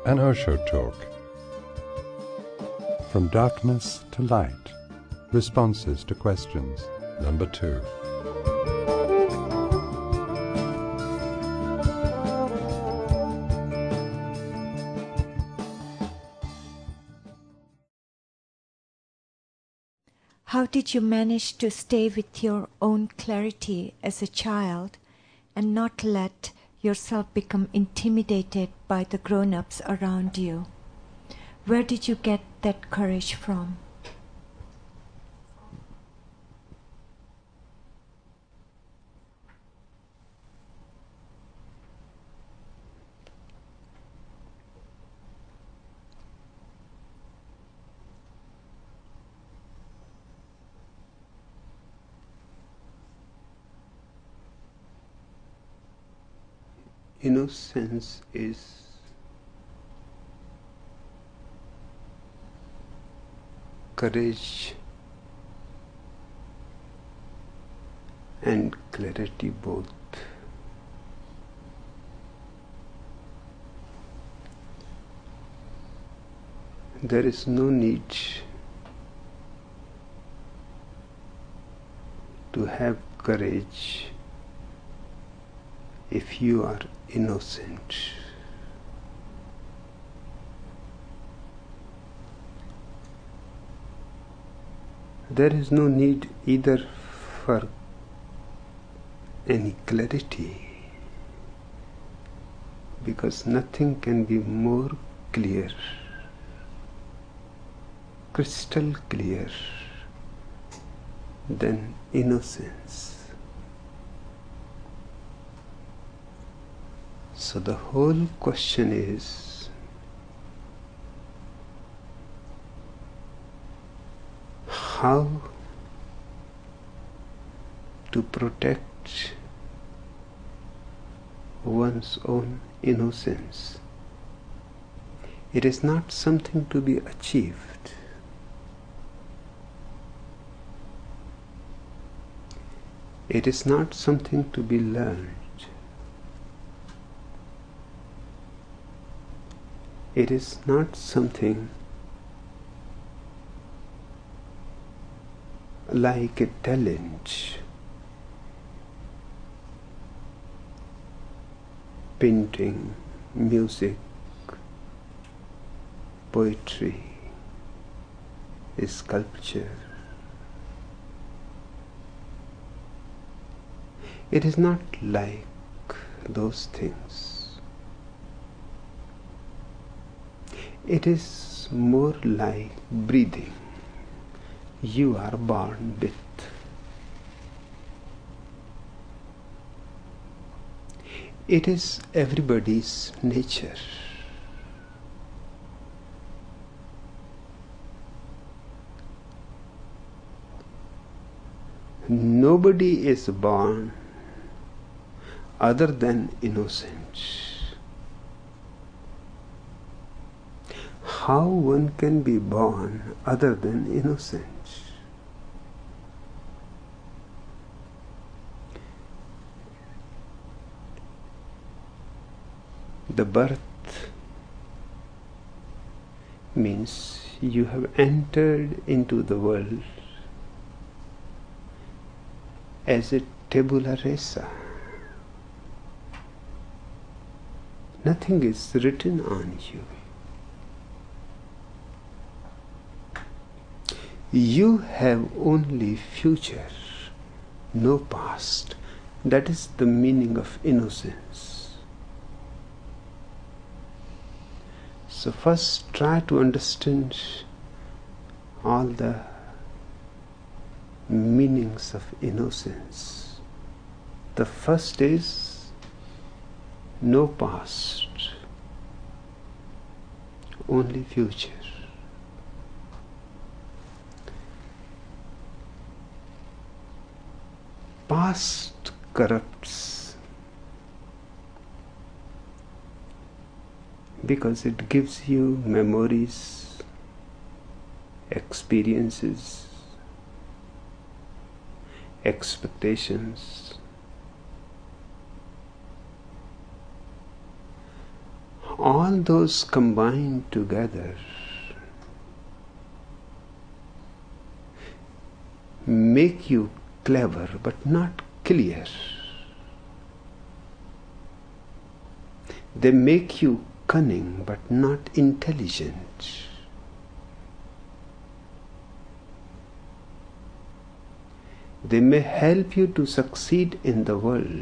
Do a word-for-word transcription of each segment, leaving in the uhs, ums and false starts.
An Osho Talk. From Darkness to Light. Responses to Questions. Number two. How did you manage to stay with your own clarity as a child and not let yourself become intimidated by the grown-ups around you? Where did you get that courage from? Innocence is courage and clarity both. There is no need to have courage if you are innocent. There is no need either for any clarity, because nothing can be more clear, crystal clear, than innocence. So the whole question is, how to protect one's own innocence. It is not something to be achieved. It is not something to be learned. It is not something like a talent, painting, music, poetry, sculpture. It is not like those things. It is more like breathing. You are born with. It is everybody's nature. Nobody is born other than innocent. How one can be born other than innocent? The birth means you have entered into the world as a tabula rasa. Nothing is written on you. You have only future, no past. That is the meaning of innocence. So first try to understand all the meanings of innocence. The first is no past, only future. Past corrupts because it gives you memories, experiences, expectations. all those combined together make you clever but not clear. They make you cunning but not intelligent. They may help you to succeed in the world,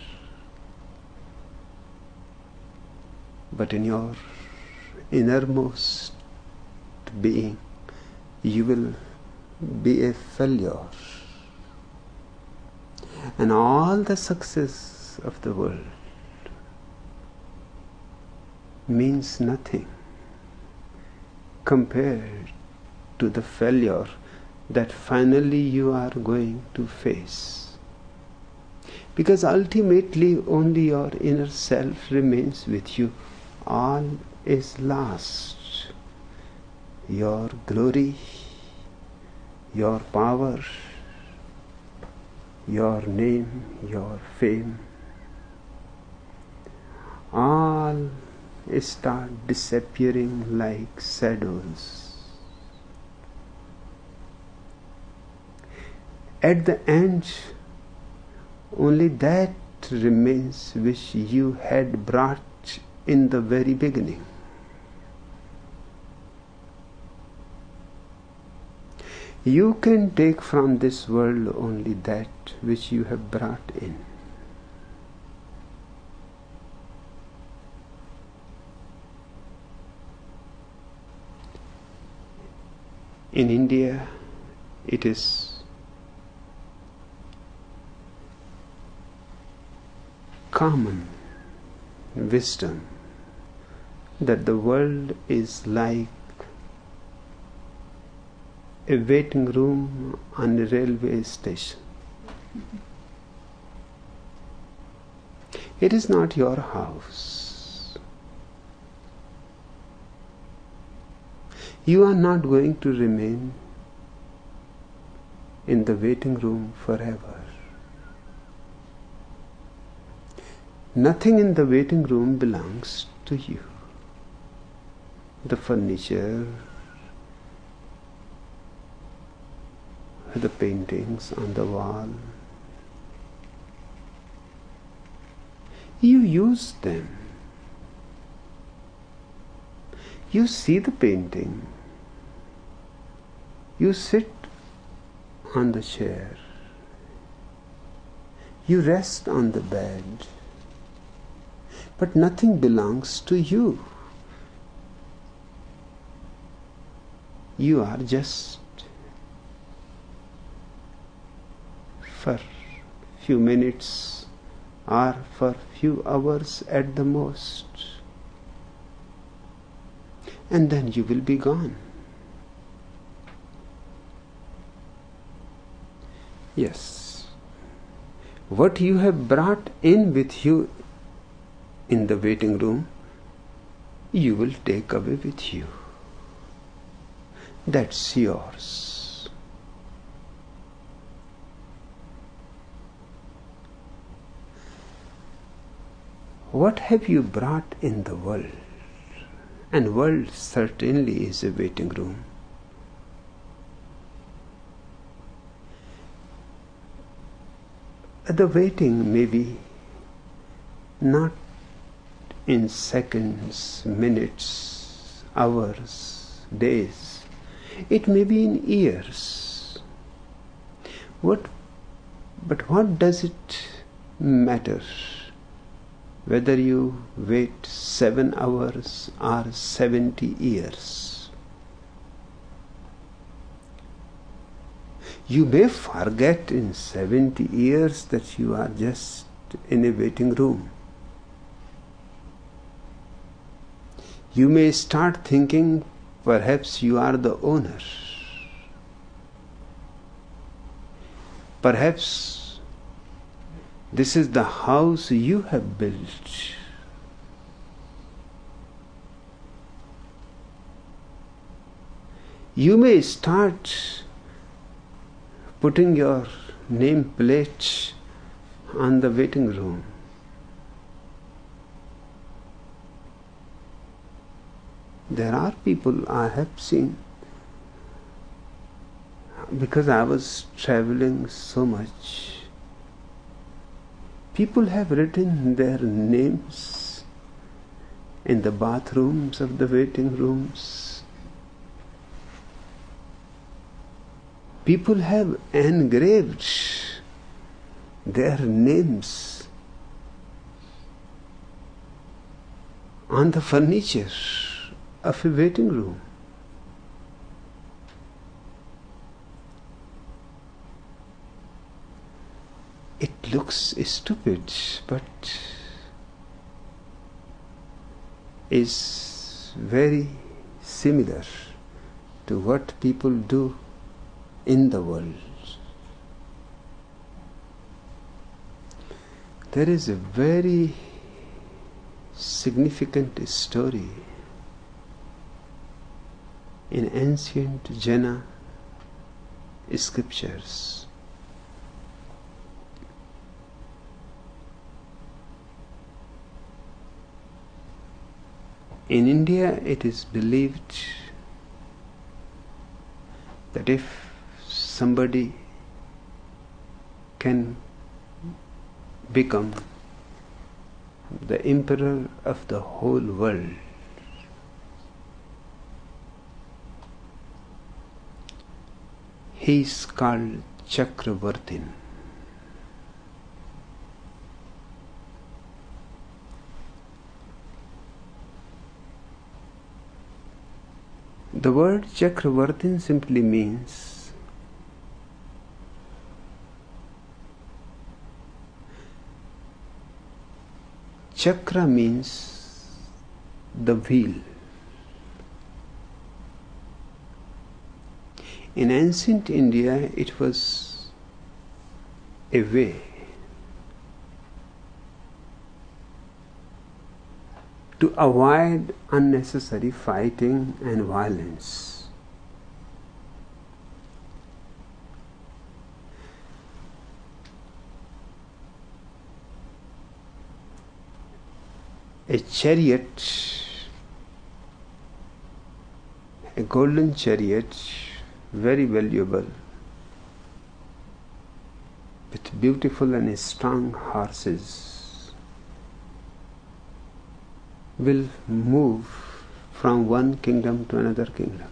but in your innermost being, you will be a failure. And all the success of the world means nothing compared to the failure that finally you are going to face. Because ultimately only your inner self remains with you. All is lost. Your glory, your power, your name, your fame, all start disappearing like shadows. At the end, only that remains which you had brought in the very beginning. You can take from this world only that which you have brought in. In India, it is common wisdom that the world is like a waiting room on a railway station. It is not your house. You are not going to remain in the waiting room forever. Nothing in the waiting room belongs to you. The furniture, the paintings on the wall, you use them. You see the painting. You sit on the chair. You rest on the bed. But nothing belongs to you. You are just for few minutes or for few hours at the most, and then you will be gone. Yes, what you have brought in with you in the waiting room, you will take away with you. That's yours. What have you brought in the world? And world certainly is a waiting room. The waiting may be not in seconds, minutes, hours, days. It may be in years. What, but what does it matter whether you wait seven hours or seventy years? You may forget in seventy years that you are just in a waiting room. You may start thinking perhaps you are the owner. Perhaps this is the house you have built. You may start putting your name plate on the waiting room. There are people I have seen, because I was traveling so much, people have written their names in the bathrooms of the waiting rooms. People have engraved their names on the furniture of a waiting room. It looks stupid, but is very similar to what people do in the world. There is a very significant story in ancient Jaina scriptures. In India, it is believed that if somebody can become the emperor of the whole world, he is called Chakravartin. The word Chakravartin simply means Chakra means the wheel. In ancient India, it was a way to avoid unnecessary fighting and violence. A chariot, a golden chariot, very valuable, with beautiful and strong horses, will move from one kingdom to another kingdom.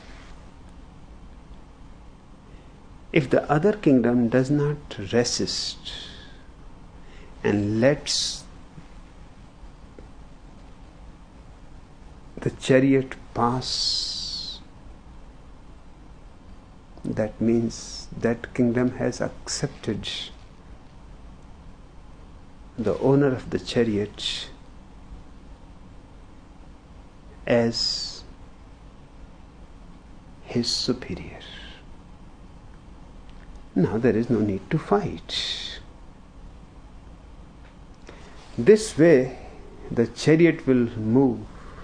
If the other kingdom does not resist and lets the chariot pass, that means that kingdom has accepted the owner of the chariot as his superior. Now there is no need to fight. This way the chariot will move,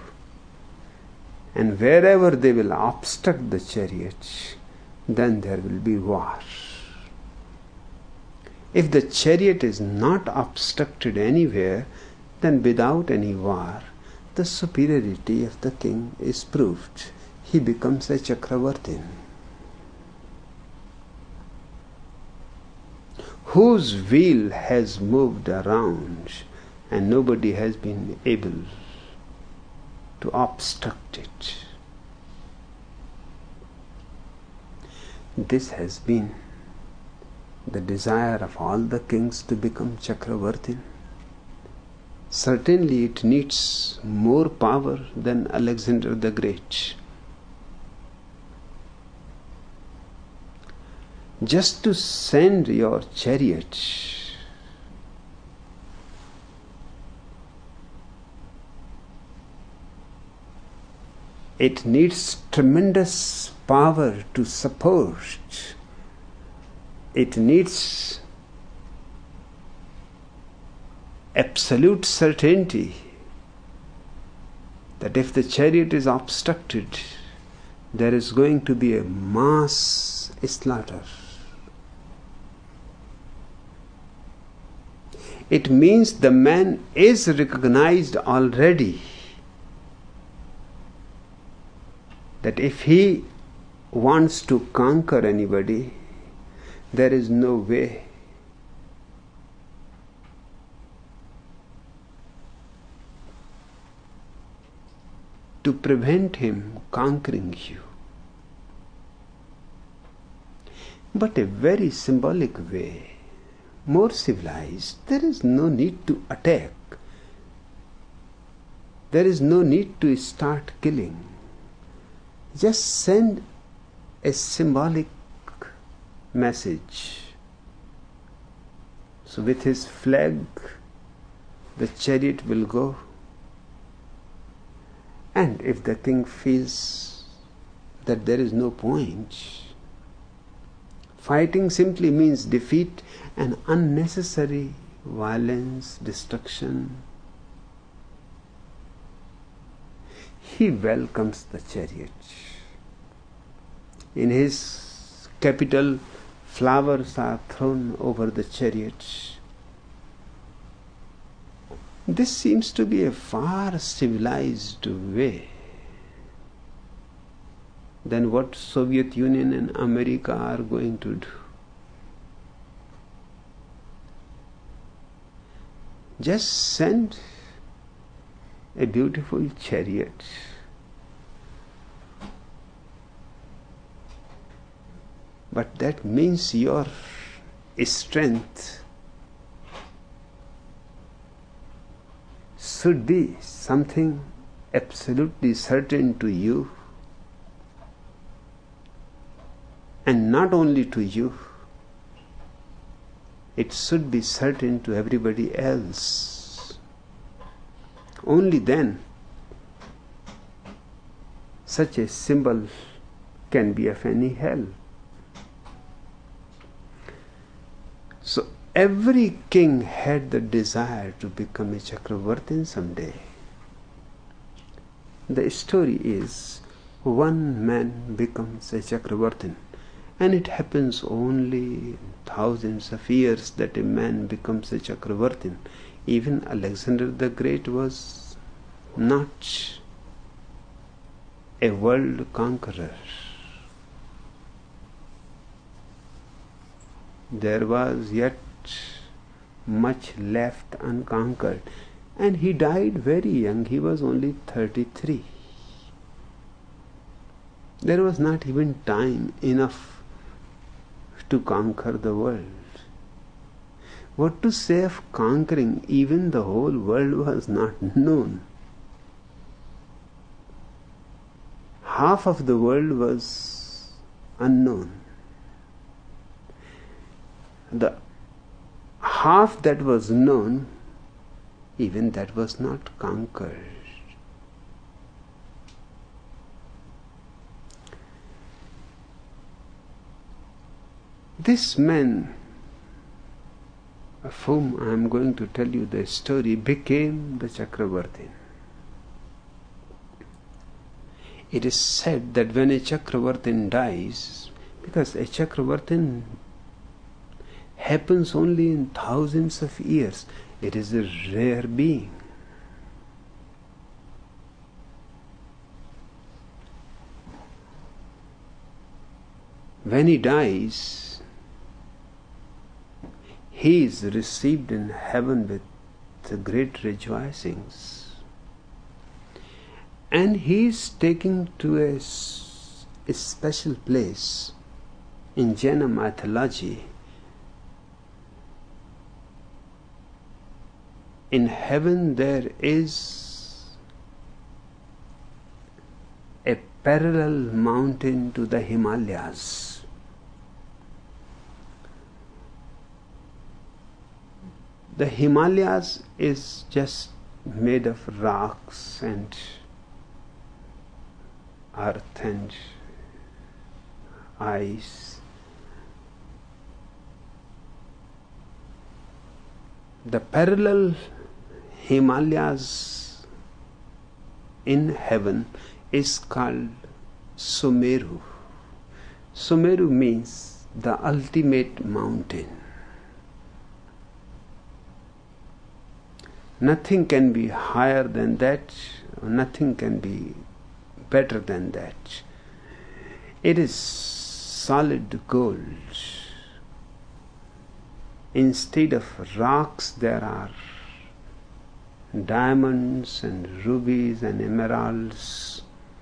and wherever they will obstruct the chariot, then there will be war. If the chariot is not obstructed anywhere, then without any war, the superiority of the king is proved. He becomes a Chakravartin, whose wheel has moved around and nobody has been able to obstruct it. This has been the desire of all the kings to become Chakravartin. Certainly it needs more power than Alexander the Great. Just to send your chariot it needs tremendous power to support. It needs absolute certainty that if the chariot is obstructed, there is going to be a mass slaughter. It means the man is recognized already that if he wants to conquer anybody, there is no way to prevent him conquering you. But a very symbolic way, more civilized, there is no need to attack. There is no need to start killing. Just send a symbolic message. So with his flag, the chariot will go. And if the king feels that there is no point, fighting simply means defeat and unnecessary violence, destruction, he welcomes the chariot. In his capital, flowers are thrown over the chariot. This seems to be a far civilized way than what Soviet Union and America are going to do. Just send a beautiful chariot. But that means your strength should be something absolutely certain to you, and not only to you, it should be certain to everybody else. Only then such a symbol can be of any help. So every king had the desire to become a Chakravartin someday. The story is, one man becomes a Chakravartin, and it happens only in thousands of years that a man becomes a Chakravartin. Even Alexander the Great was not a world conqueror. There was yet much left unconquered, and he died very young. He was only thirty-three. There was not even time enough to conquer the world. What to say of conquering? Even the whole world was not known. Half of the world was unknown. The half that was known, even that was not conquered. This man, of whom I am going to tell you the story, became the Chakravartin. It is said that when a Chakravartin dies, because a Chakravartin happens only in thousands of years, it is a rare being. When he dies, he is received in heaven with great rejoicings, and he is taken to a, a special place in Jaina mythology. In heaven there is a parallel mountain to the Himalayas. The Himalayas is just made of rocks and earth and ice. The parallel Himalayas in heaven is called Sumeru. Sumeru means the ultimate mountain. Nothing can be higher than that, nothing can be better than that. It is solid gold. Instead of rocks, there are diamonds and rubies and emeralds.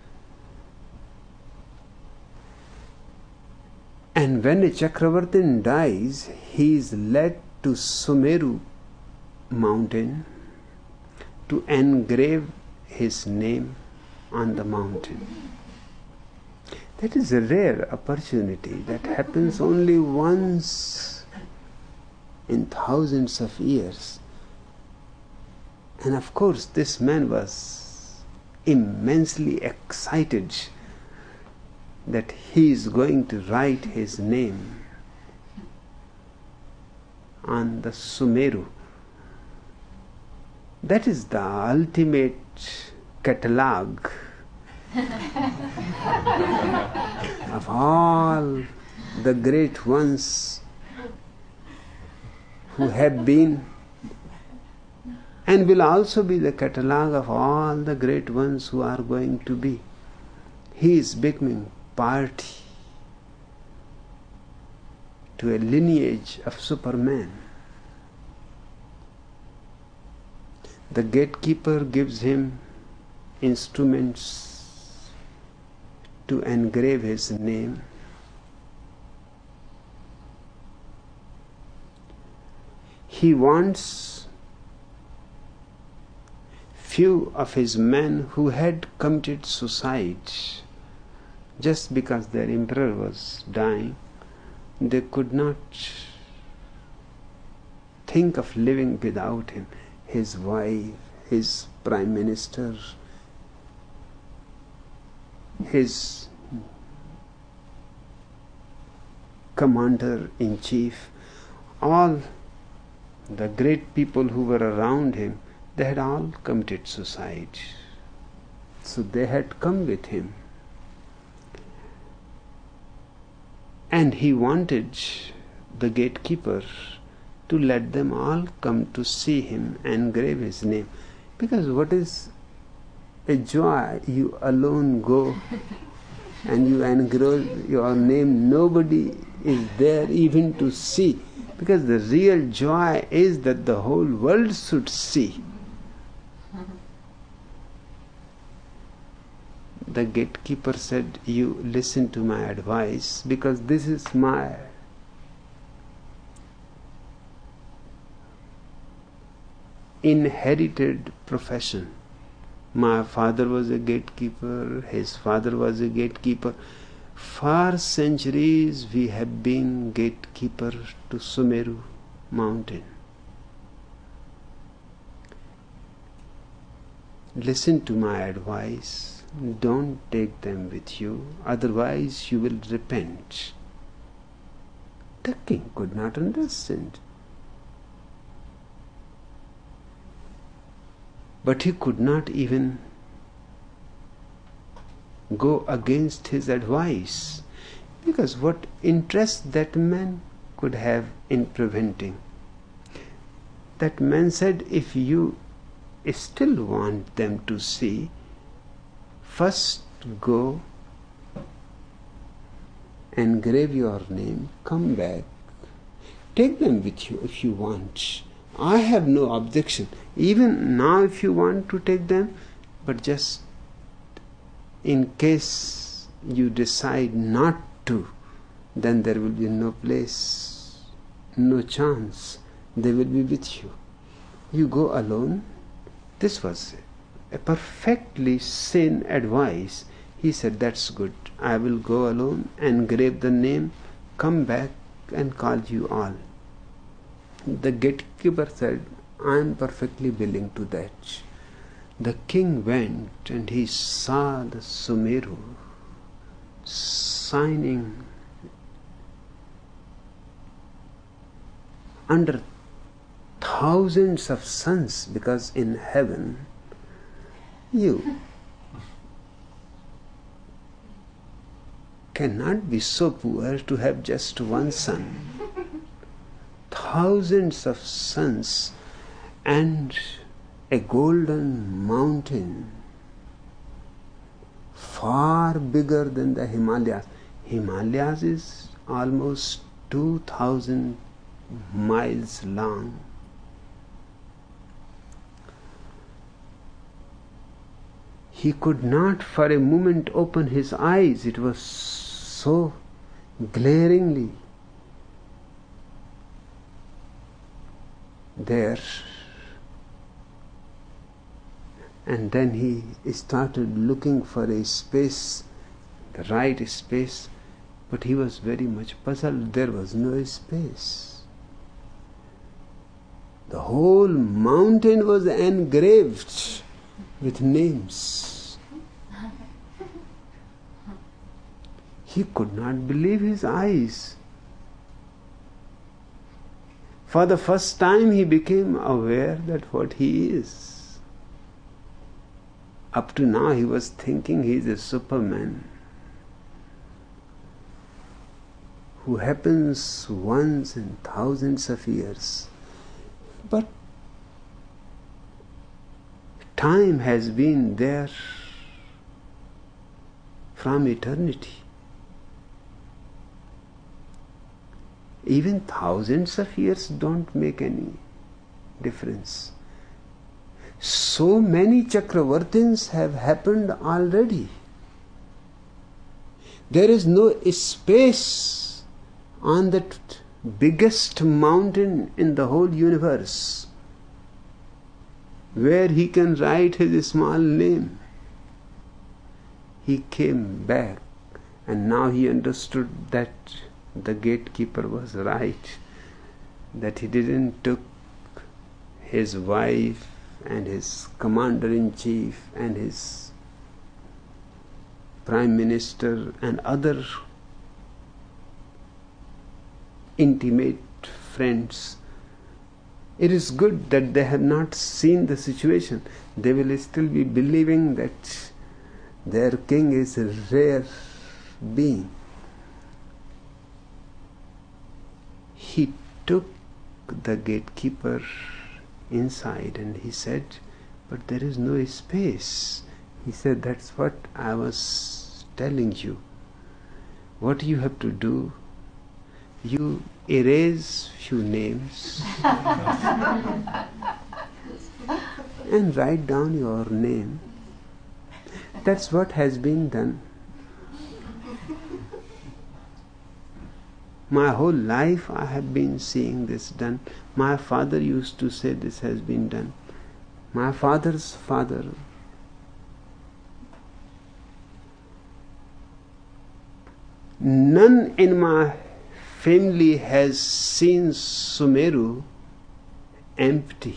And when a Chakravartin dies, he is led to Sumeru mountain to engrave his name on the mountain. That is a rare opportunity that happens only once in thousands of years. And of course, this man was immensely excited that he is going to write his name on the Sumeru. That is the ultimate catalogue of all the great ones who have been, and will also be the catalogue of all the great ones who are going to be. He is becoming party to a lineage of Superman. The gatekeeper gives him instruments to engrave his name. He wants few of his men who had committed suicide just because their emperor was dying. They could not think of living without him. His wife, his prime minister, his commander-in-chief, all the great people who were around him, they had all committed suicide. So they had come with him. And he wanted the gatekeeper to let them all come to see him engrave his name. Because what is a joy? You alone go and you engrave your name. Nobody is there even to see. Because the real joy is that the whole world should see. The gatekeeper said, you listen to my advice, because this is my inherited profession. My father was a gatekeeper, his father was a gatekeeper. For centuries we have been gatekeeper to Sumeru mountain. Listen to my advice. Don't take them with you, otherwise you will repent. The king could not understand. But he could not even go against his advice, because what interest that man could have in preventing? That man said, if you still want them to see, first go, engrave your name, come back, take them with you if you want. I have no objection. Even now if you want to take them, but just in case you decide not to, then there will be no place, no chance. They will be with you. You go alone. This was a perfectly sane advice. He said, that's good. I will go alone, engrave the name, come back and call you all. The gatekeeper said, I am perfectly willing to that. The king went and he saw the Sumeru shining under thousands of suns, because in heaven you cannot be so poor to have just one sun. Thousands of suns and a golden mountain far bigger than the Himalayas. Himalayas is almost two thousand miles long. He could not for a moment open his eyes. It was so glaringly there. And then he started looking for a space, the right space, but he was very much puzzled. There was no space. The whole mountain was engraved with names. He could not believe his eyes. For the first time he became aware that what he is. Up to now he was thinking he is a Superman who happens once in thousands of years. But time has been there from eternity. Even thousands of years don't make any difference. So many Chakravartins have happened already. There is no space on that biggest mountain in the whole universe where he can write his small name. He came back, and now he understood that the gatekeeper was right, that he didn't took his wife and his commander-in-chief and his prime minister and other intimate friends. It is good that they have not seen the situation. They will still be believing that their king is a rare being. He took the gatekeeper inside and he said, but there is no space. He said, that's what I was telling you. What you have to do, you erase few names and write down your name. That's what has been done. My whole life I have been seeing this done. My father used to say this has been done. My father's father. None in my family has seen Sumeru empty.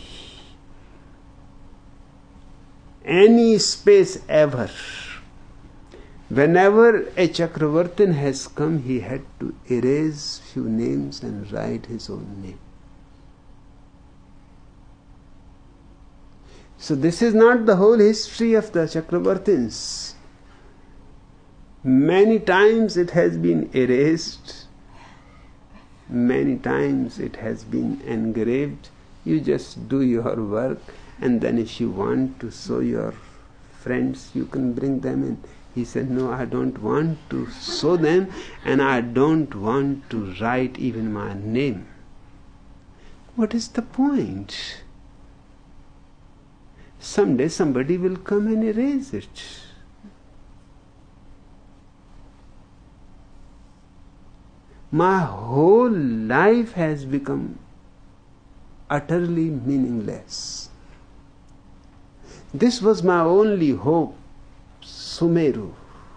Any space ever. Whenever a Chakravartin has come, he had to erase few names and write his own name. So this is not the whole history of the Chakravartins. Many times it has been erased. Many times it has been engraved. You just do your work, and then if you want to show your friends, you can bring them in. He said, no, I don't want to show them, and I don't want to write even my name. What is the point? Someday somebody will come and erase it. My whole life has become utterly meaningless. This was my only hope. Sumeru,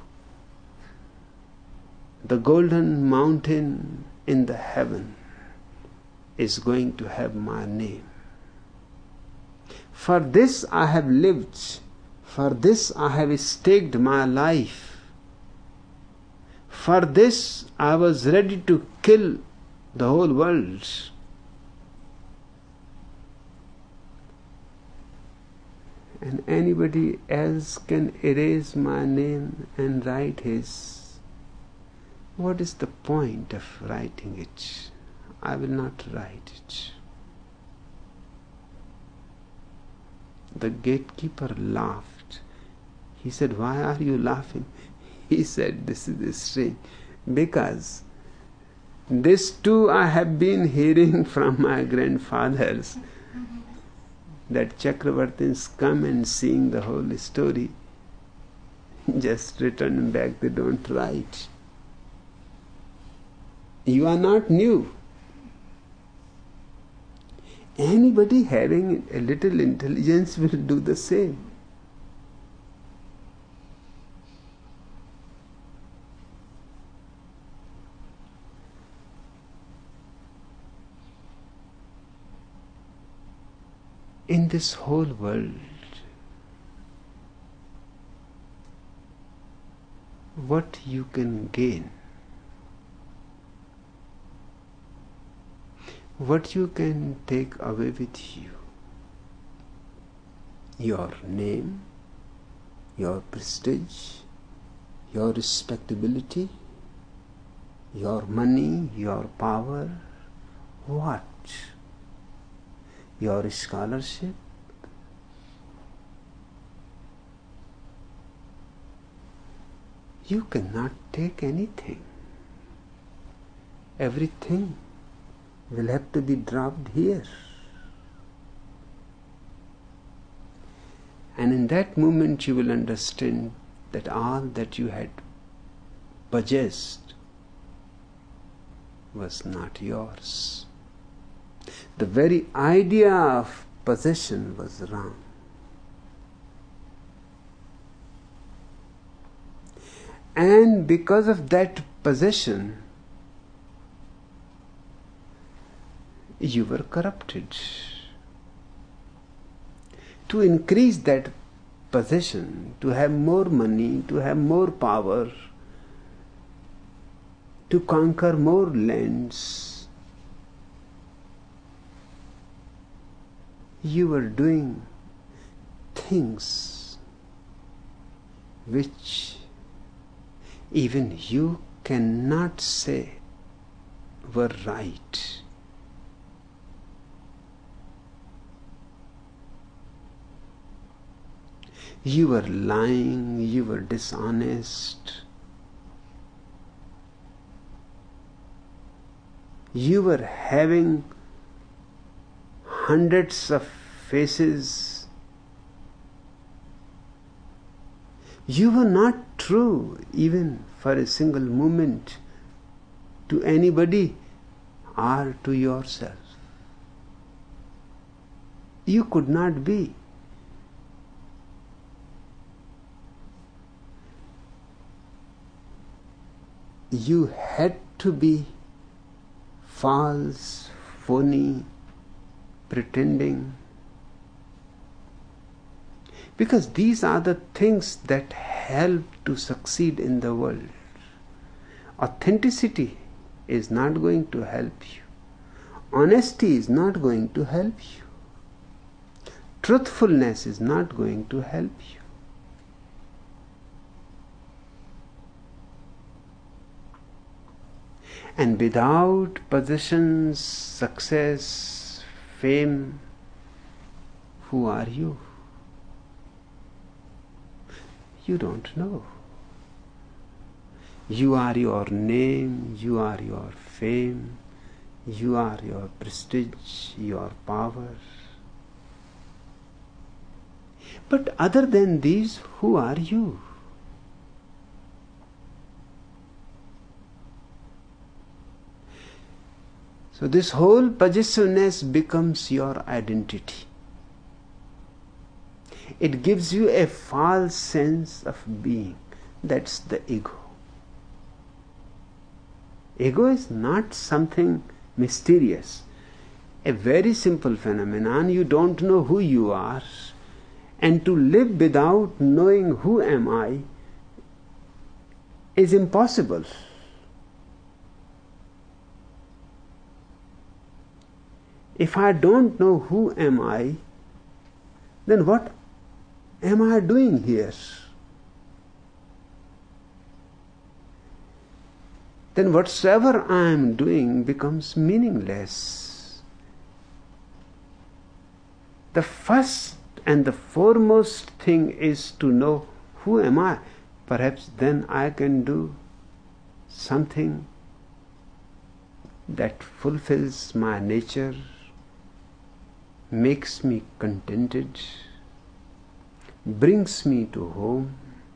the golden mountain in the heaven, is going to have my name. For this I have lived. For this I have staked my life. For this I was ready to kill the whole world. And anybody else can erase my name and write his. What is the point of writing it? I will not write it. The gatekeeper laughed. He said, why are you laughing? He said, this is strange. Because this too I have been hearing from my grandfathers, that Chakravartins come and seeing the whole story, just return back, they don't write. You are not new. Anybody having a little intelligence will do the same. In this whole world, what you can gain, what you can take away with you, your name, your prestige, your respectability, your money, your power, what? Your scholarship, you cannot take anything. Everything will have to be dropped here. And in that moment you will understand that all that you had possessed was not yours. The very idea of possession was wrong. And because of that possession, you were corrupted. To increase that possession, to have more money, to have more power, to conquer more lands, you were doing things which even you cannot say were right. You were lying, you were dishonest, you were having hundreds of faces. You were not true even for a single moment to anybody or to yourself. You could not be. You had to be false, phony, pretending, because these are the things that help to succeed in the world. Authenticity is not going to help you. Honesty is not going to help you. Truthfulness is not going to help you. And without possessions, success, fame, who are you? You don't know. You are your name, you are your fame, you are your prestige, your power. But other than these, who are you? So this whole possessiveness becomes your identity. It gives you a false sense of being. That's the ego. Ego is not something mysterious. A very simple phenomenon. You don't know who you are. And to live without knowing who am I is impossible. If I don't know who am I, then what am I doing here? Then whatsoever I am doing becomes meaningless. The first and the foremost thing is to know who am I. Perhaps then I can do something that fulfills my nature, makes me contented, brings me to home.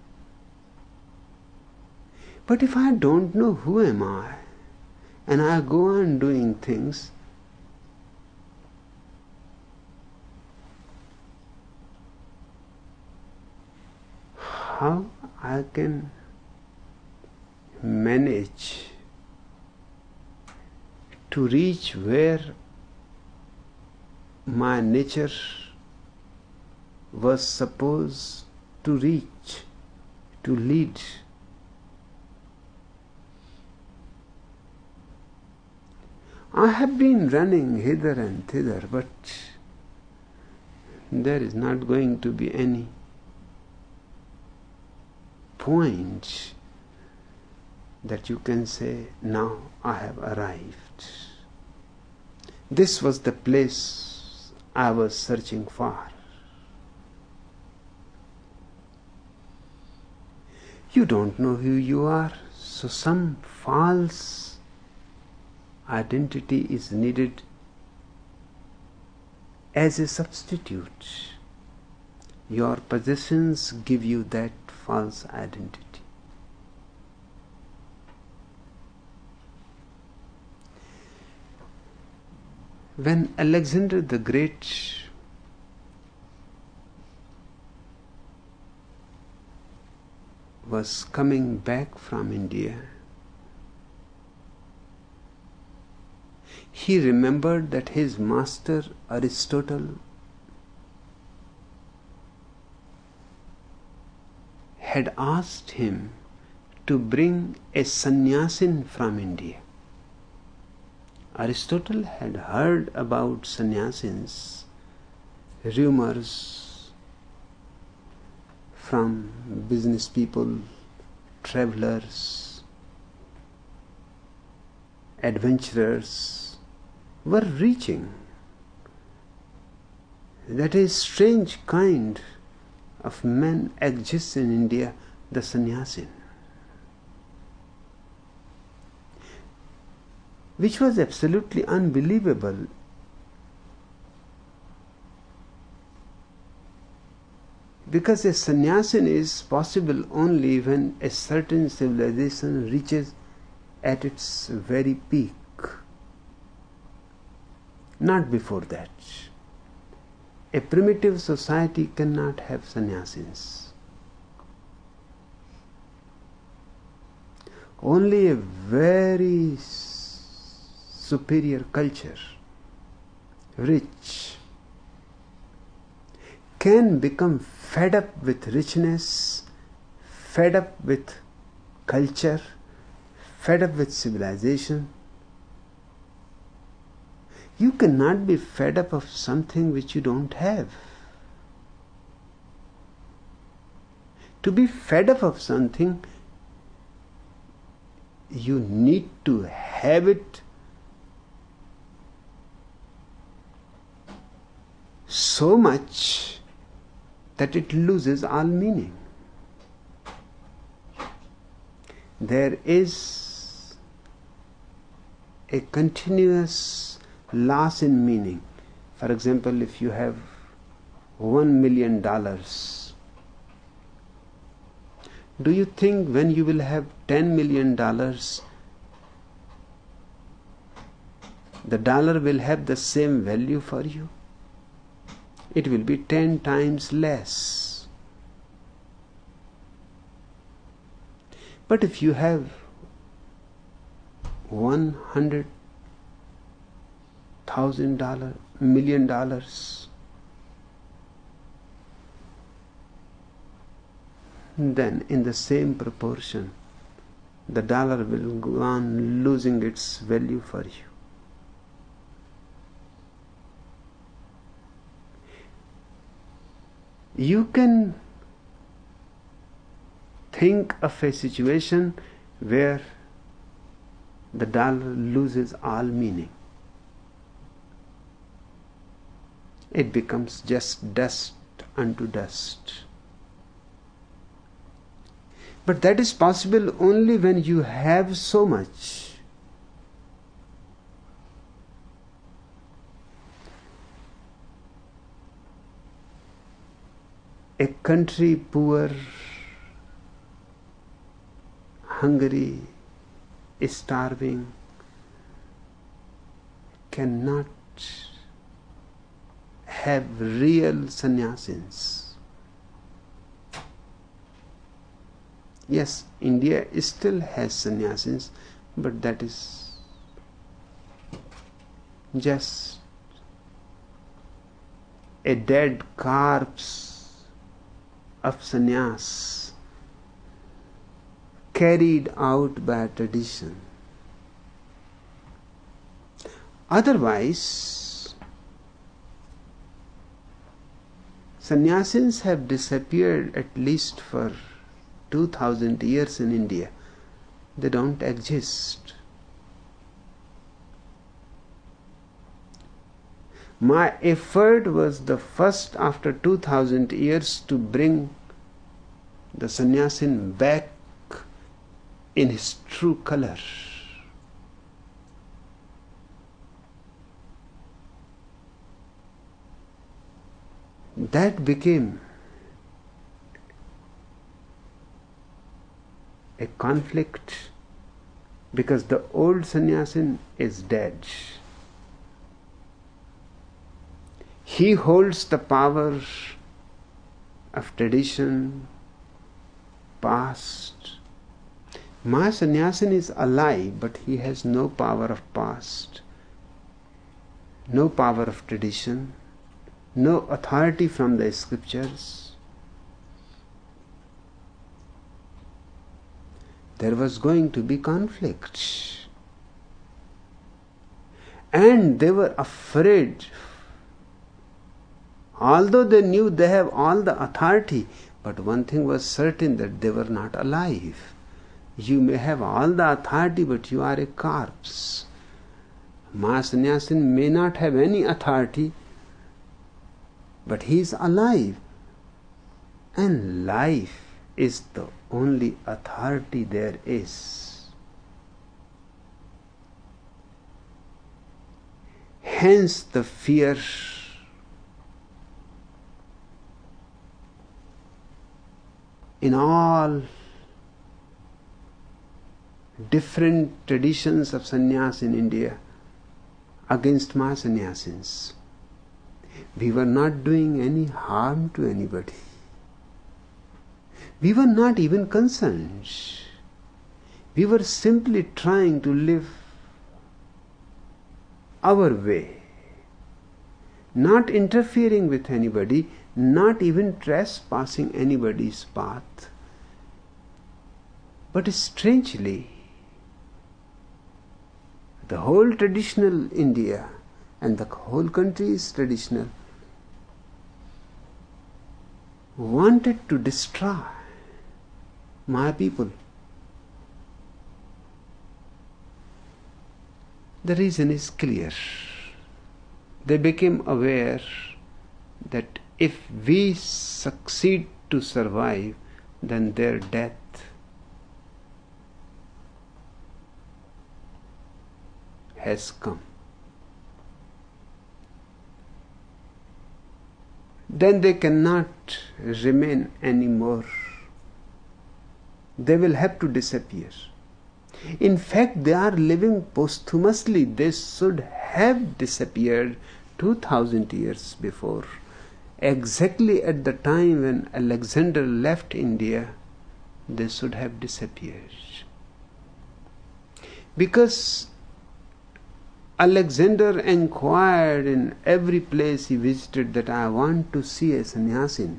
But if I don't know who am I, and I go on doing things, how I can manage to reach where my nature was supposed to reach, to lead? I have been running hither and thither, but there is not going to be any point that you can say, now I have arrived. This was the place I was searching for. You don't know who you are, so some false identity is needed as a substitute. Your possessions give you that false identity. When Alexander the Great was coming back from India, he remembered that his master Aristotle had asked him to bring a sannyasin from India. Aristotle had heard about sannyasins, rumors from business people, travelers, adventurers were reaching that a strange kind of man exists in India, the sannyasin, which was absolutely unbelievable. Because a sannyasin is possible only when a certain civilization reaches at its very peak, not before that. A primitive society cannot have sannyasins. Only a very superior culture, rich, can become fed up with richness, fed up with culture, fed up with civilization. You cannot be fed up of something which you don't have. To be fed up of something, you need to have it so much that it loses all meaning. There is a continuous loss in meaning. For example, if you have one million dollars, do you think when you will have ten million dollars, the dollar will have the same value for you? It will be ten times less. But if you have one hundred thousand dollars, million dollars, then in the same proportion, the dollar will go on losing its value for you. You can think of a situation where the dollar loses all meaning. It becomes just dust unto dust. But that is possible only when you have so much. A country poor, hungry, starving, cannot have real sannyasins. Yes, India still has sannyasins, but that is just a dead corpse of sannyas carried out by tradition. Otherwise, sannyasins have disappeared at least for two thousand years in India. They don't exist. My effort was the first after two thousand years to bring the sannyasin back in his true color. That became a conflict because the old sannyasin is dead. He holds the power of tradition, past. My sannyasin is alive, but he has no power of past, no power of tradition, no authority from the scriptures. There was going to be conflict. And they were afraid. Although they knew they have all the authority, but one thing was certain, that they were not alive. You may have all the authority, but you are a corpse. Mahasannyasin may not have any authority, but he is alive. And life is the only authority there is. Hence the fear in all different traditions of sannyas in India against Mahasannyasins. We were not doing any harm to anybody. We were not even concerned. We were simply trying to live our way, not interfering with anybody, not even trespassing anybody's path. But strangely, the whole traditional India and the whole country is traditional, wanted to destroy my people. The reason is clear. They became aware that if we succeed to survive, then their death has come. Then they cannot remain anymore. They will have to disappear. In fact, they are living posthumously. They should have disappeared two thousand years before. Exactly at the time when Alexander left India, they should have disappeared. Because Alexander inquired in every place he visited that I want to see a sannyasin.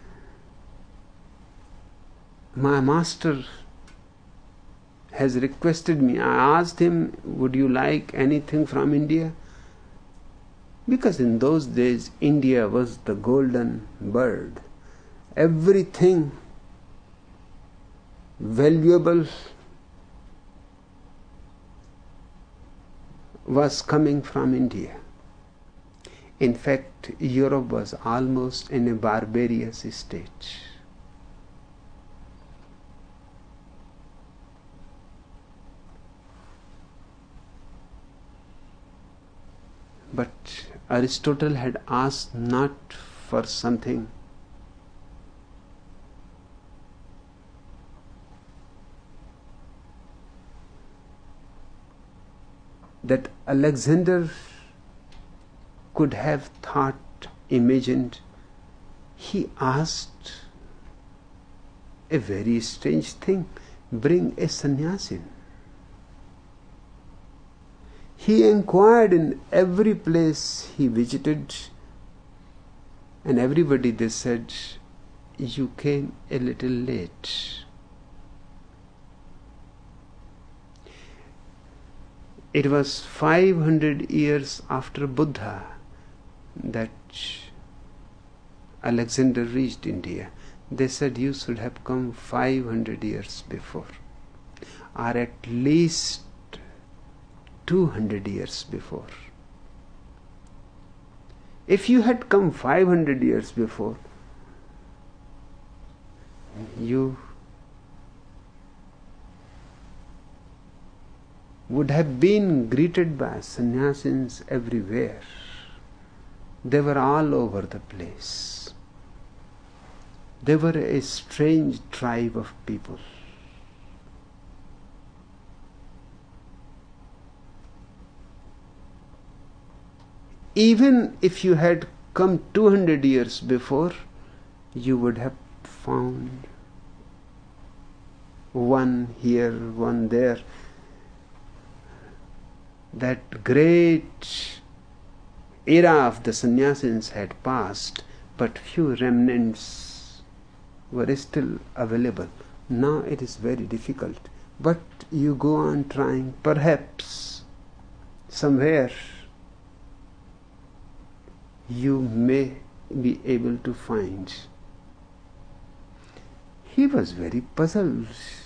My master has requested me. I asked him, would you like anything from India? Because in those days India was the golden bird. Everything valuable was coming from India. In fact, Europe was almost in a barbarous state. But Aristotle had asked not for something that Alexander could have thought, imagined. He asked a very strange thing: bring a sannyasin. He inquired in every place he visited, and everybody, they said, you came a little late. It was five hundred years after Buddha that Alexander reached India. They said you should have come five hundred years before, or at least two hundred years before. If you had come five hundred years before, you would have been greeted by sannyasins everywhere. They were all over the place. They were a strange tribe of people. Even if you had come two hundred years before, you would have found one here, one there. That great era of the sannyasins had passed, but few remnants were still available. Now it is very difficult. But you go on trying. Perhaps somewhere you may be able to find. He was very puzzled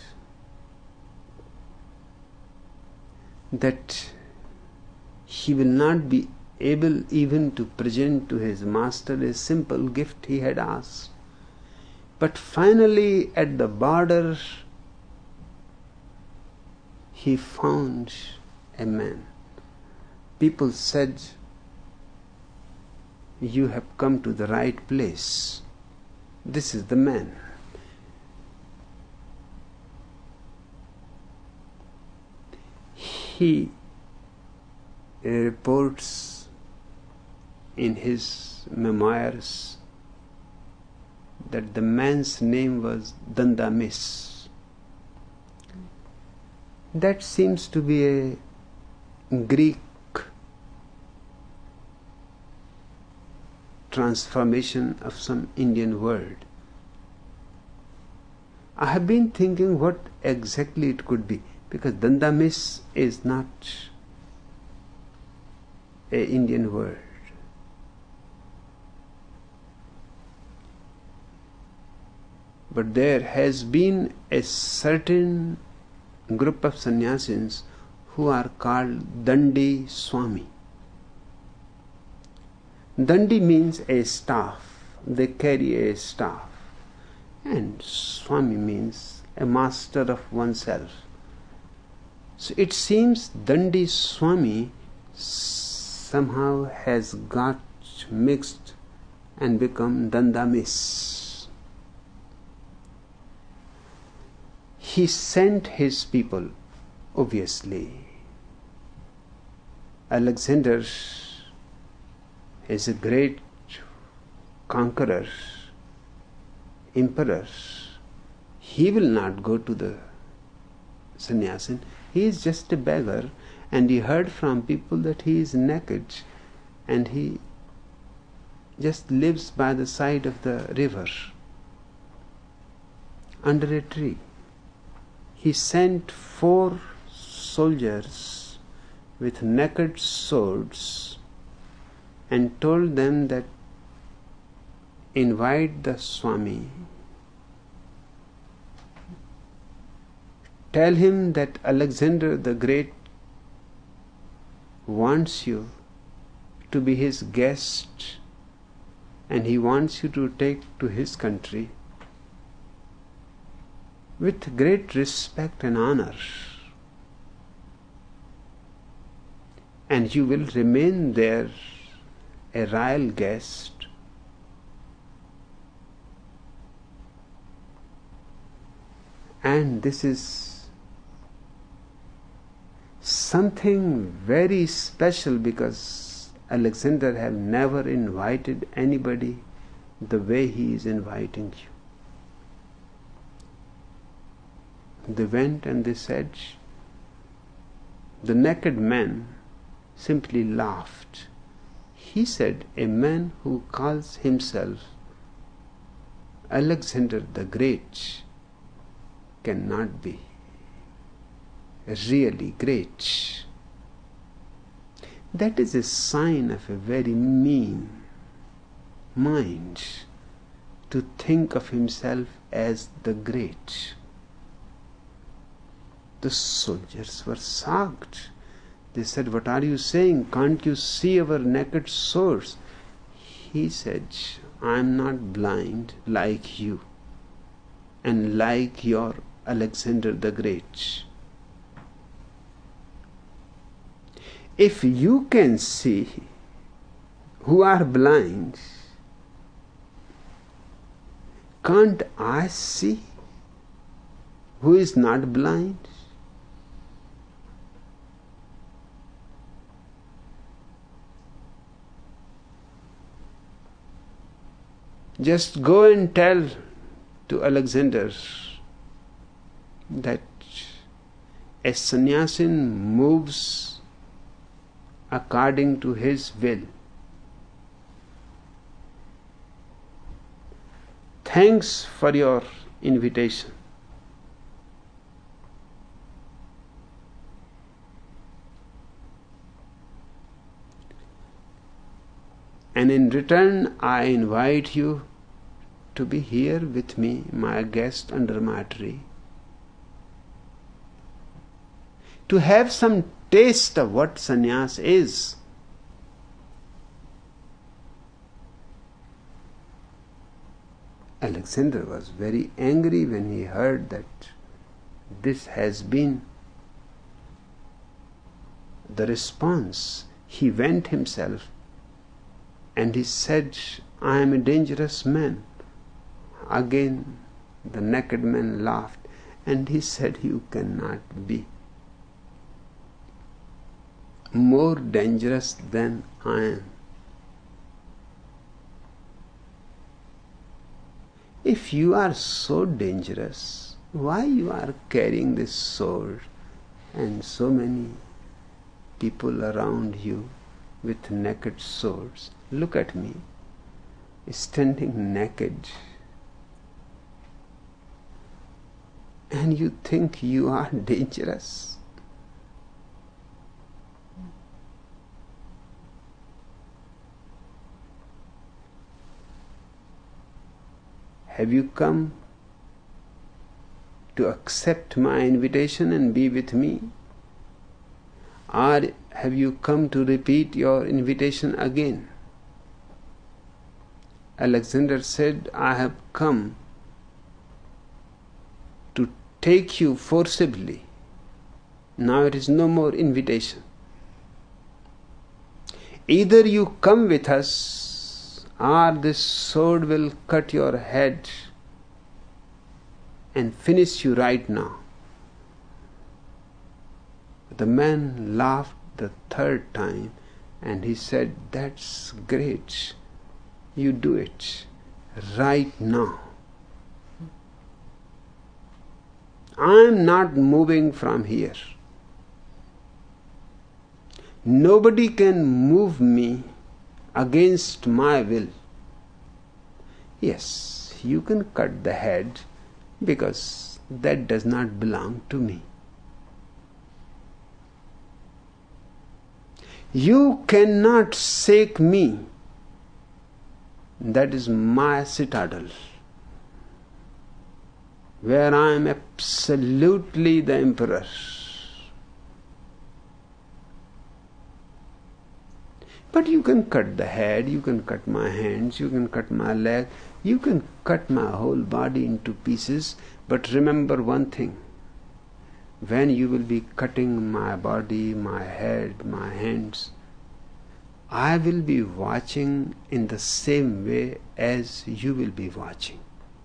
that he will not be able even to present to his master a simple gift he had asked. But finally, at the border, he found a man. People said, you have come to the right place. This is the man. He reports in his memoirs that the man's name was Dandamis. That seems to be a Greek transformation of some Indian word. I have been thinking what exactly it could be, because Dandamis is not an Indian word. But there has been a certain group of sannyasins who are called Dandi Swami. Dandi means a staff. They carry a staff. And Swami means a master of oneself. So it seems Dandi Swami somehow has got mixed and become Dandamis. He sent his people, obviously. Alexander is a great conqueror, emperor. He will not go to the sannyasin. He is just a beggar, and he heard from people that he is naked and he just lives by the side of the river under a tree. He sent four soldiers with naked swords and told them that invite the Swami. Tell him that Alexander the Great wants you to be his guest, and he wants you to take to his country with great respect and honor. and you will remain there a royal guest. And this is something very special, because Alexander have never invited anybody the way he is inviting you. They went and they said, the naked man simply laughed. He said, a man who calls himself Alexander the Great cannot be really great. That is a sign of a very mean mind, to think of himself as the great. The soldiers were shocked. They said, what are you saying? Can't you see our naked swords? He said, I am not blind like you and like your Alexander the Great. If you can see who are blind, can't I see who is not blind? Just go and tell to Alexander that a sannyasin moves according to his will. Thanks for your invitation. And in return, I invite you to be here with me, my guest under my tree, to have some taste of what sannyas is. Alexander was very angry when he heard that this has been the response. He went himself and he said, I am a dangerous man. Again the naked man laughed and he said, you cannot be more dangerous than I am. If you are so dangerous, why you are carrying this sword and so many people around you with naked swords? Look at me, standing naked, and you think you are dangerous. Have you come to accept my invitation and be with me? Or have you come to repeat your invitation again? Alexander said, I have come to take you forcibly. Now it is no more invitation. Either you come with us, or this sword will cut your head and finish you right now. The man laughed the third time and he said, that's great. You do it right now. I am not moving from here. Nobody can move me against my will. Yes, you can cut the head because that does not belong to me. You cannot shake me. That is my citadel, where I am absolutely the emperor. But you can cut the head, you can cut my hands, you can cut my leg, you can cut my whole body into pieces. But remember one thing, when you will be cutting my body, my head, my hands, I will be watching in the same way as you will be watching.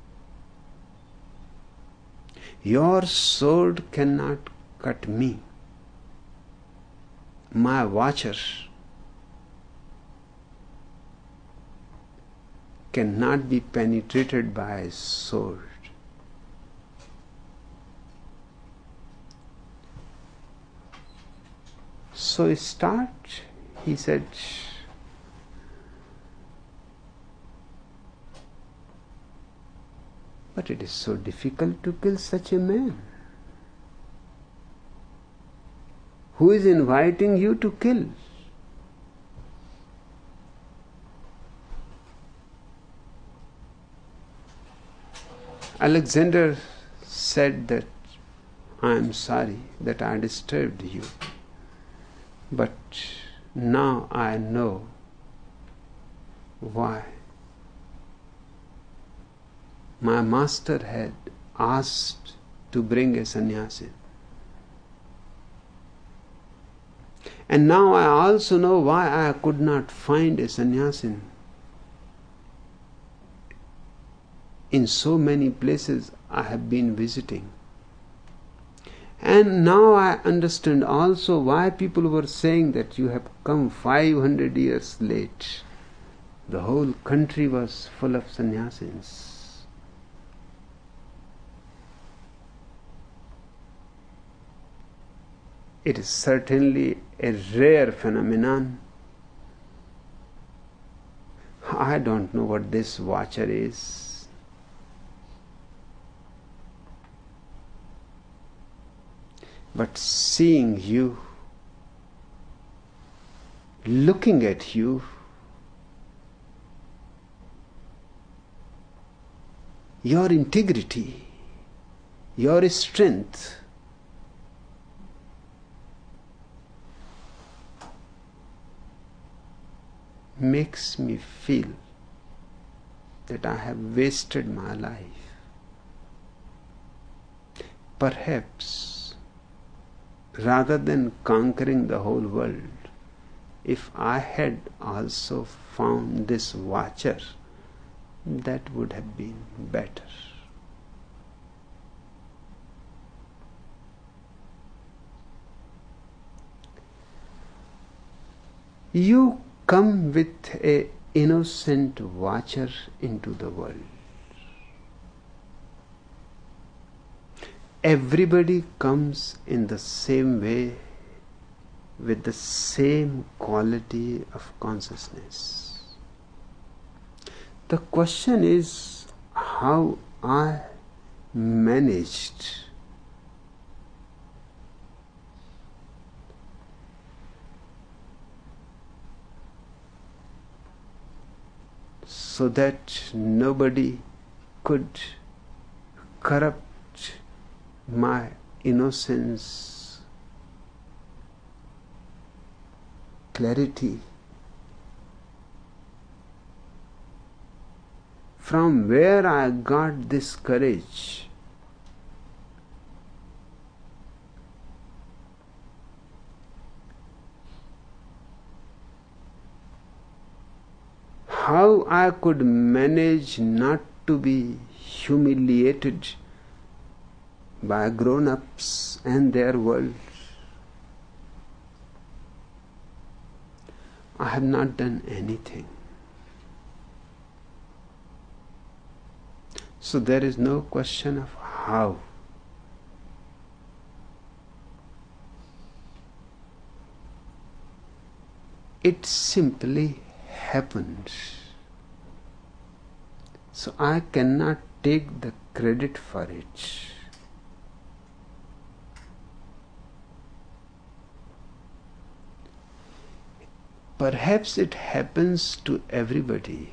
Your sword cannot cut me. My watcher cannot be penetrated by a sword. So start, he said, but it is so difficult to kill such a man. Who is inviting you to kill? Alexander said that I am sorry that I disturbed you, but now I know why. My master had asked to bring a sannyasi. And now I also know why I could not find a sannyasin in so many places I have been visiting. And now I understand also why people were saying that you have come five hundred years late. The whole country was full of sannyasins. It is certainly a rare phenomenon. I don't know what this watcher is. But seeing you, looking at you, your integrity, your strength, makes me feel that I have wasted my life. Perhaps, rather than conquering the whole world, if I had also found this watcher, that would have been better. You come with a innocent watcher into the world. Everybody comes in the same way with the same quality of consciousness. The question is how I managed so that nobody could corrupt my innocence, clarity. From where I got this courage? How I could manage not to be humiliated by grown-ups and their world? I have not done anything. So there is no question of how. It simply happened. So I cannot take the credit for it. Perhaps it happens to everybody.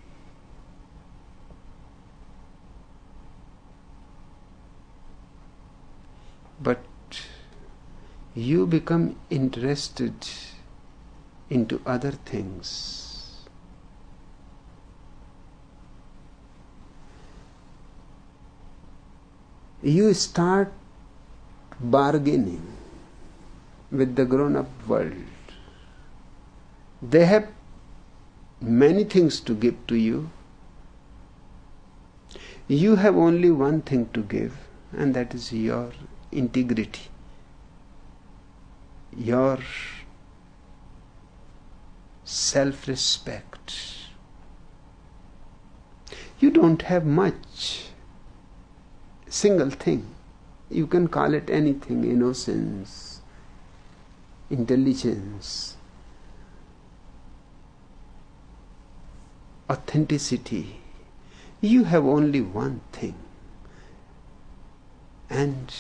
But you become interested into other things. You start bargaining with the grown-up world. They have many things to give to you. You have only one thing to give, and that is your integrity, your self-respect. You don't have much, single thing. You can call it anything: innocence, intelligence, authenticity. You have only one thing, and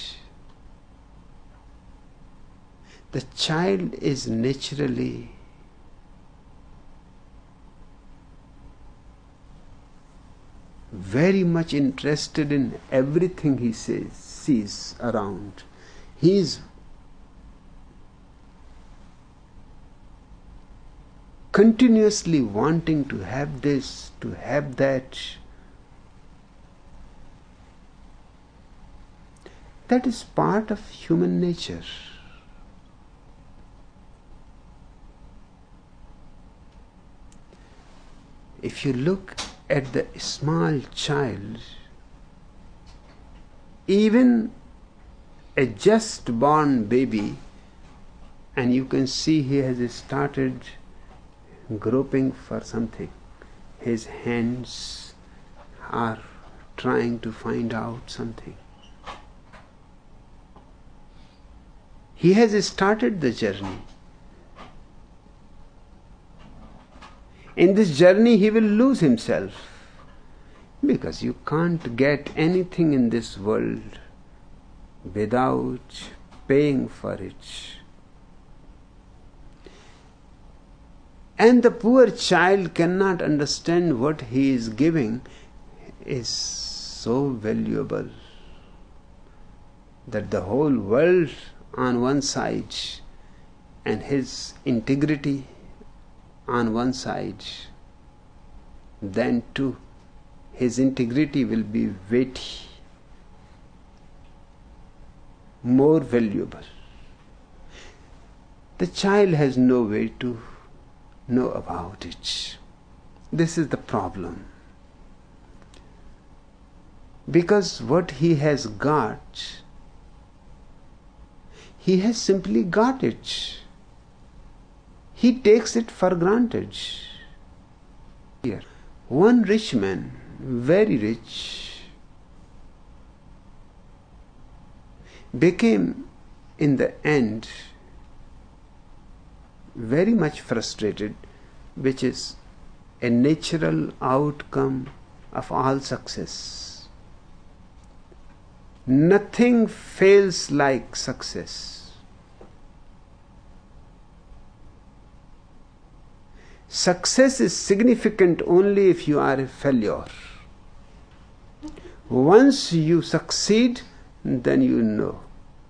the child is naturally very much interested in everything he says, sees around. He is continuously wanting to have this, to have that. That is part of human nature. If you look at the small child, even a just born baby, and you can see he has started groping for something. His hands are trying to find out something. He has started the journey. In this journey he will lose himself, because you can't get anything in this world without paying for it. And the poor child cannot understand what he is giving is so valuable that the whole world on one side and his integrity on one side, then too his integrity will be weighty, more valuable. The child has no way to know about it. This is the problem. Because what he has got, he has simply got it. He takes it for granted. Here, one rich man, very rich, became in the end very much frustrated, which is a natural outcome of all success. Nothing fails like success. Success is significant only if you are a failure. Once you succeed, then you know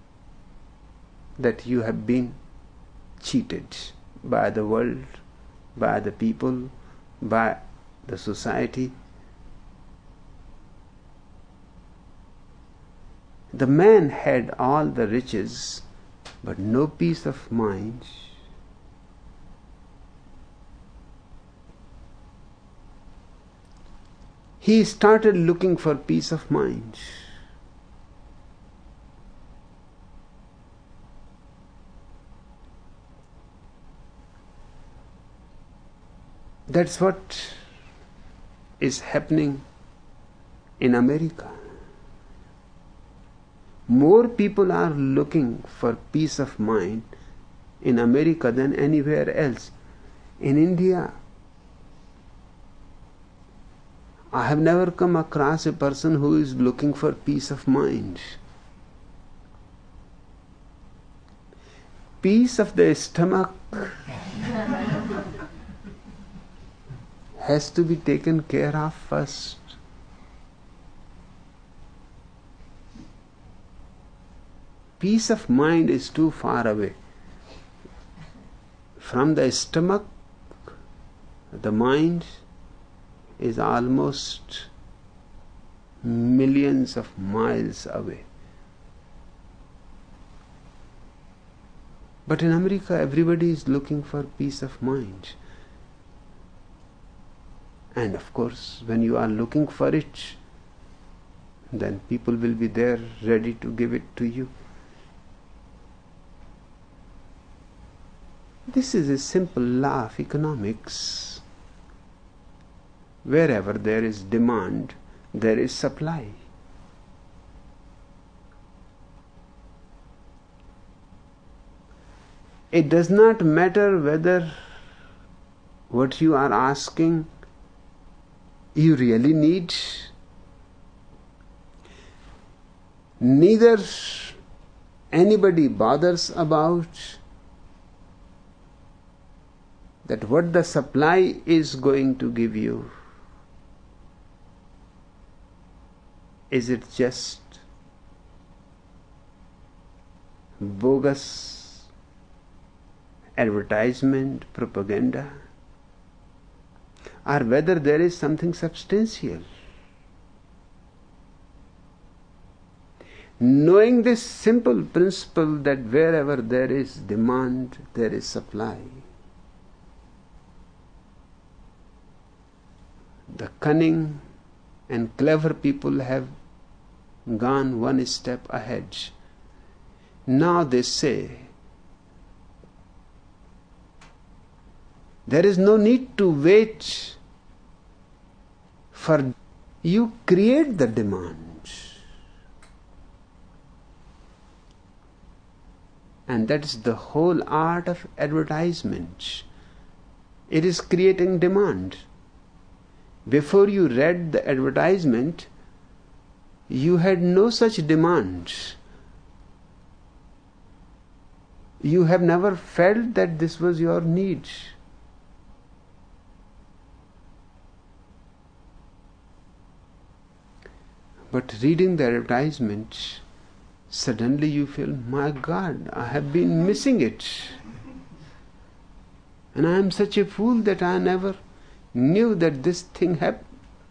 that you have been cheated by the world, by the people, by the society. The man had all the riches, but no peace of mind. He started looking for peace of mind. That's what is happening in America. More people are looking for peace of mind in America than anywhere else. In India, I have never come across a person who is looking for peace of mind. Peace of the stomach has to be taken care of first. Peace of mind is too far away. From the stomach, the mind is almost millions of miles away. But in America, everybody is looking for peace of mind. And of course, when you are looking for it, then people will be there ready to give it to you. This is a simple law of economics. Wherever there is demand, there is supply. It does not matter whether what you are asking you really need. Neither anybody bothers about that what the supply is going to give you. Is it just bogus advertisement, propaganda, or whether there is something substantial? Knowing this simple principle that wherever there is demand, there is supply, the cunning and clever people have gone one step ahead. Now they say, there is no need to wait for you, create the demand. And that is the whole art of advertisement. It is creating demand. Before you read the advertisement, you had no such demand. You have never felt that this was your need. But reading the advertisement, suddenly you feel, my God, I have been missing it. And I am such a fool that I never knew that this thing hap-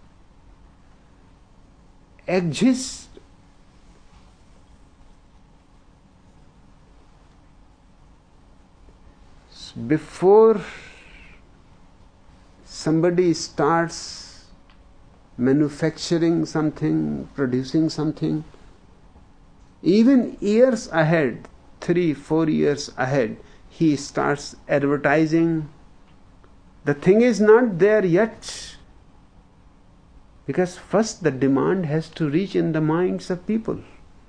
exists. Before somebody starts manufacturing something, producing something, even years ahead, three, four years ahead, he starts advertising. The thing is not there yet, because first the demand has to reach in the minds of people.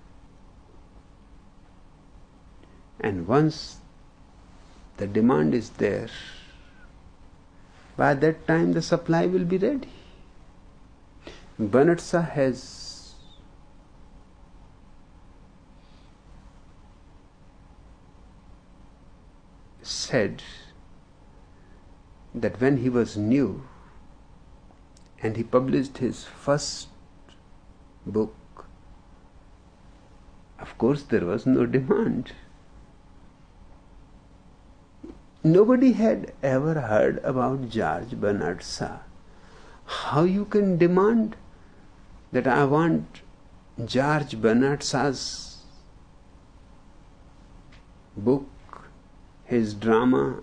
And once the demand is there, by that time the supply will be ready. Bernard Shaw has said that when he was new and he published his first book, of course there was no demand. Nobody had ever heard about George Bernard Shaw. How you can demand that I want George Bernard Shaw's book, his drama?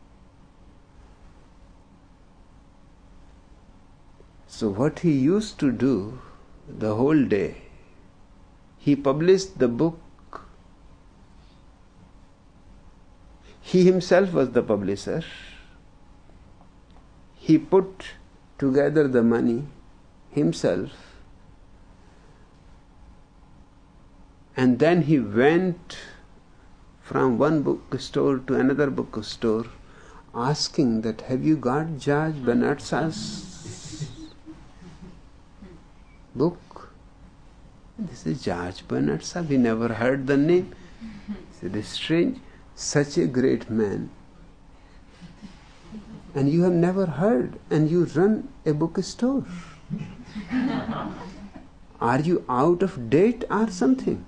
So what he used to do the whole day, he published the book. He himself was the publisher. He put together the money himself, and then he went from one bookstore to another bookstore asking that, have you got George Bernard Shaw's book? This is George Bernard Shaw. We never heard the name. It is strange. Such a great man. And you have never heard, and you run a bookstore. Are you out of date or something?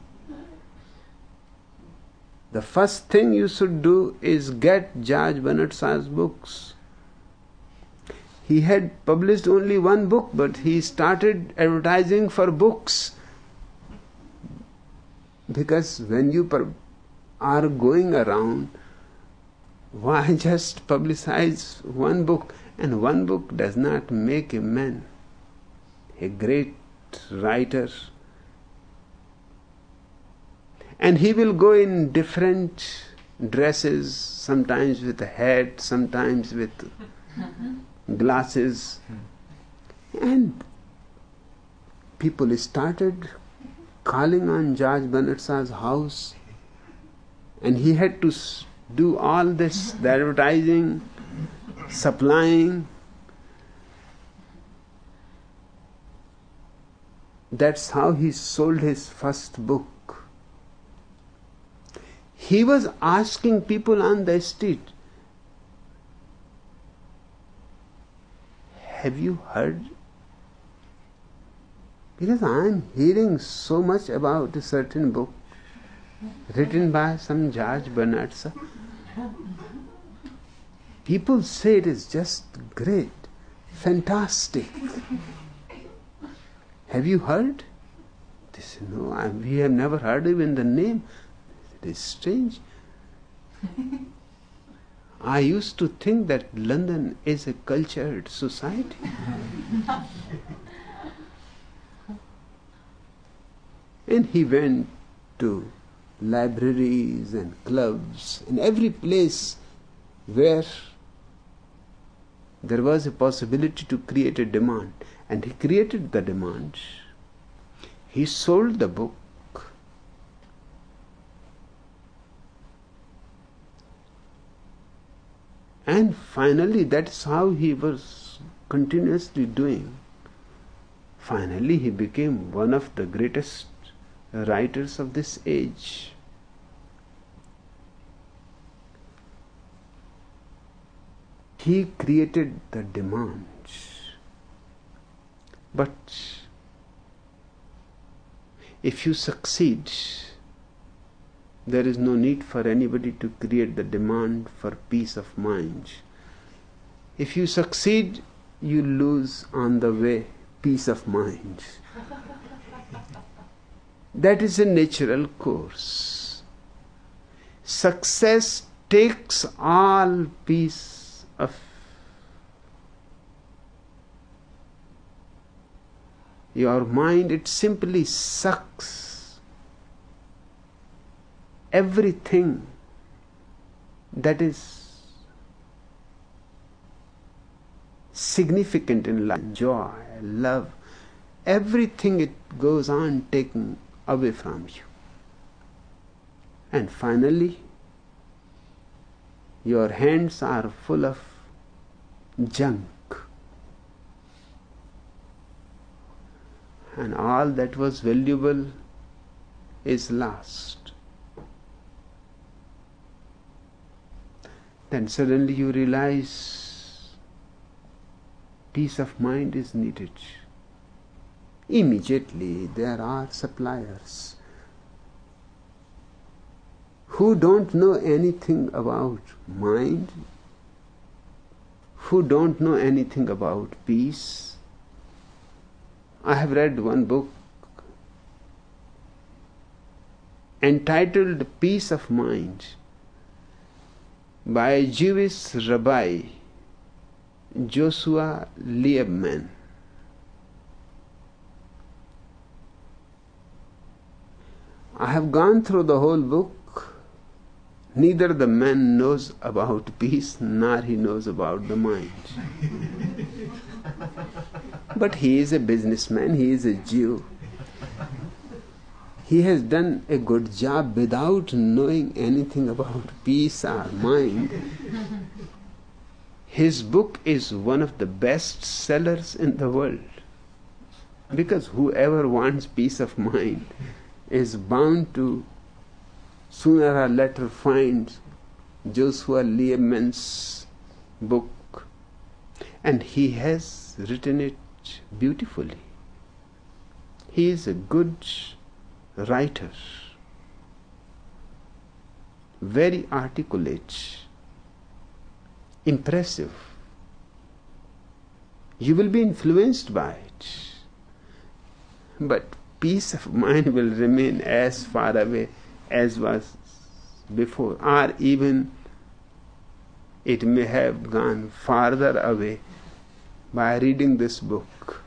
The first thing you should do is get George Bernard Shaw's books. He had published only one book, but he started advertising for books. Because when you per- are going around Why just publicize one book? And one book does not make a man a great writer. And he will go in different dresses, sometimes with a hat, sometimes with glasses. And people started calling on George Bernard Shaw's house, and he had to do all this, the advertising, supplying. That's how he sold his first book. He was asking people on the street, have you heard? Because I am hearing so much about a certain book written by some George Bernard Shaw. People say it is just great, fantastic. Have you heard? They say, no, I, we have never heard even the name. It is strange. I used to think that London is a cultured society. And he went to libraries and clubs, in every place where there was a possibility to create a demand. And he created the demand. He sold the book. And finally, that's how he was continuously doing. Finally, he became one of the greatest writers of this age. He created the demand. But if you succeed, there is no need for anybody to create the demand for peace of mind. If you succeed, you lose on the way peace of mind. That is a natural course. Success takes all peace of your mind. It simply sucks everything that is significant in life, joy, love, everything it goes on taking away from you. And finally, your hands are full of junk. And all that was valuable is lost. Then suddenly you realize peace of mind is needed. Immediately there are suppliers who don't know anything about mind, who don't know anything about peace. I have read one book entitled Peace of Mind by a Jewish rabbi, Joshua Liebman. I have gone through the whole book. Neither the man knows about peace, nor he knows about the mind. But he is a businessman, he is a Jew. He has done a good job without knowing anything about peace or mind. His book is one of the best sellers in the world. Because whoever wants peace of mind is bound to sooner or later find Joshua Liebman's book. And he has written it beautifully. He is a good writer, very articulate, impressive. You will be influenced by it, but peace of mind will remain as far away as was before, or even it may have gone farther away by reading this book.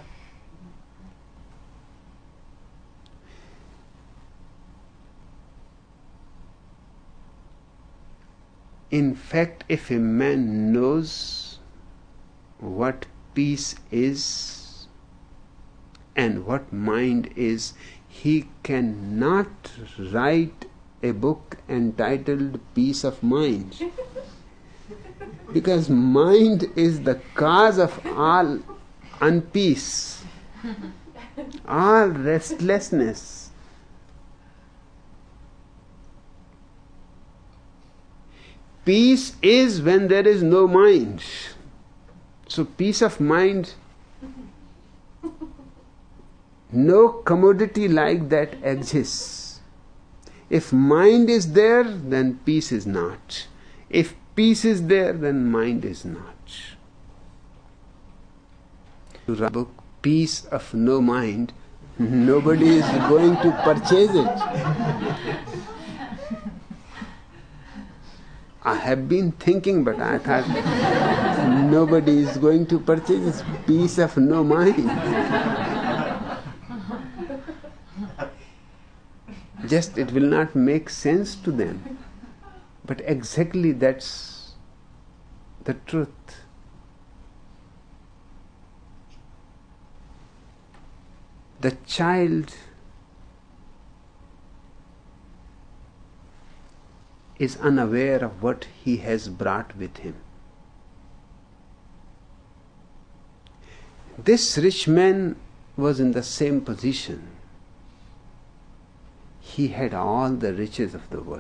In fact, if a man knows what peace is and what mind is, he cannot write a book entitled Peace of Mind. Because mind is the cause of all unpeace, all restlessness. Peace is when there is no mind. So peace of mind, no commodity like that exists. If mind is there, then peace is not. If peace is there, then mind is not. To write a book, Peace of No Mind, nobody is going to purchase it. I have been thinking, but I thought nobody is going to purchase Peace of No Mind. Just it will not make sense to them. But exactly that's the truth. The child is unaware of what he has brought with him. This rich man was in the same position. He had all the riches of the world.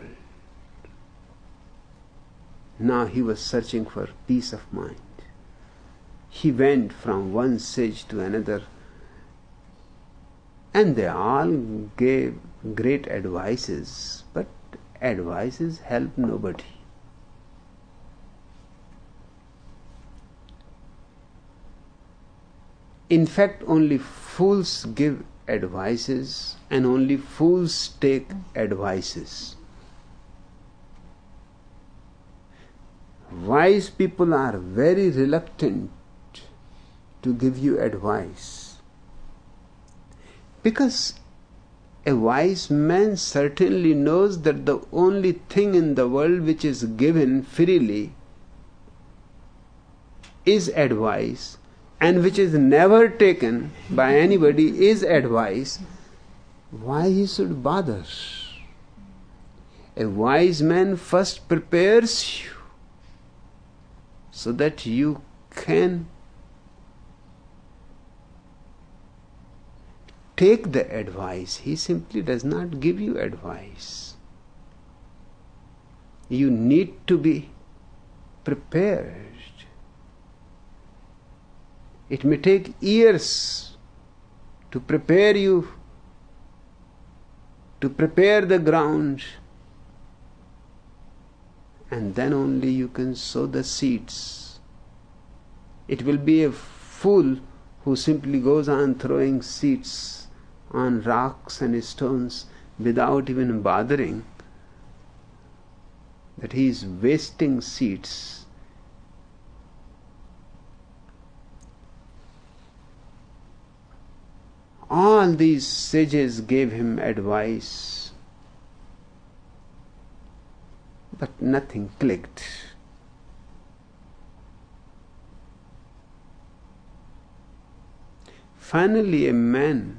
Now he was searching for peace of mind. He went from one sage to another, and they all gave great advices, but advices help nobody. In fact, only fools give advices, and only fools take advices. Wise people are very reluctant to give you advice, because a wise man certainly knows that the only thing in the world which is given freely is advice, and which is never taken by anybody is advice. Why he should bother? A wise man first prepares you so that you can take the advice. He simply does not give you advice. You need to be prepared. It may take years to prepare you, to prepare the ground, and then only you can sow the seeds. It will be a fool who simply goes on throwing seeds on rocks and stones without even bothering that he is wasting seeds. All these sages gave him advice, but nothing clicked. Finally, a man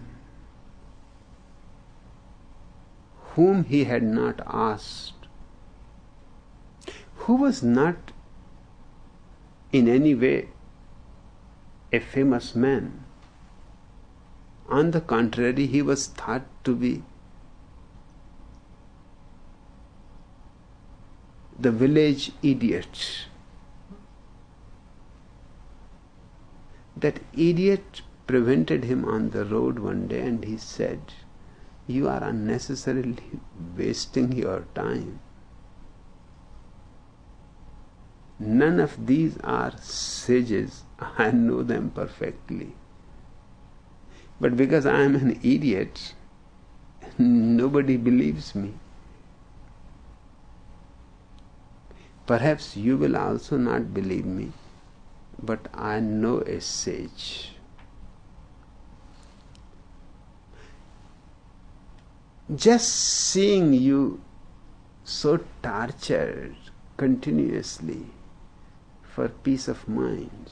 whom he had not asked, who was not in any way a famous man. On the contrary, he was thought to be the village idiot. That idiot prevented him on the road one day, and he said, "You are unnecessarily wasting your time. None of these are sages. I know them perfectly. But because I am an idiot, nobody believes me." Perhaps you will also not believe me, but I know a sage. Just seeing you so tortured continuously for peace of mind,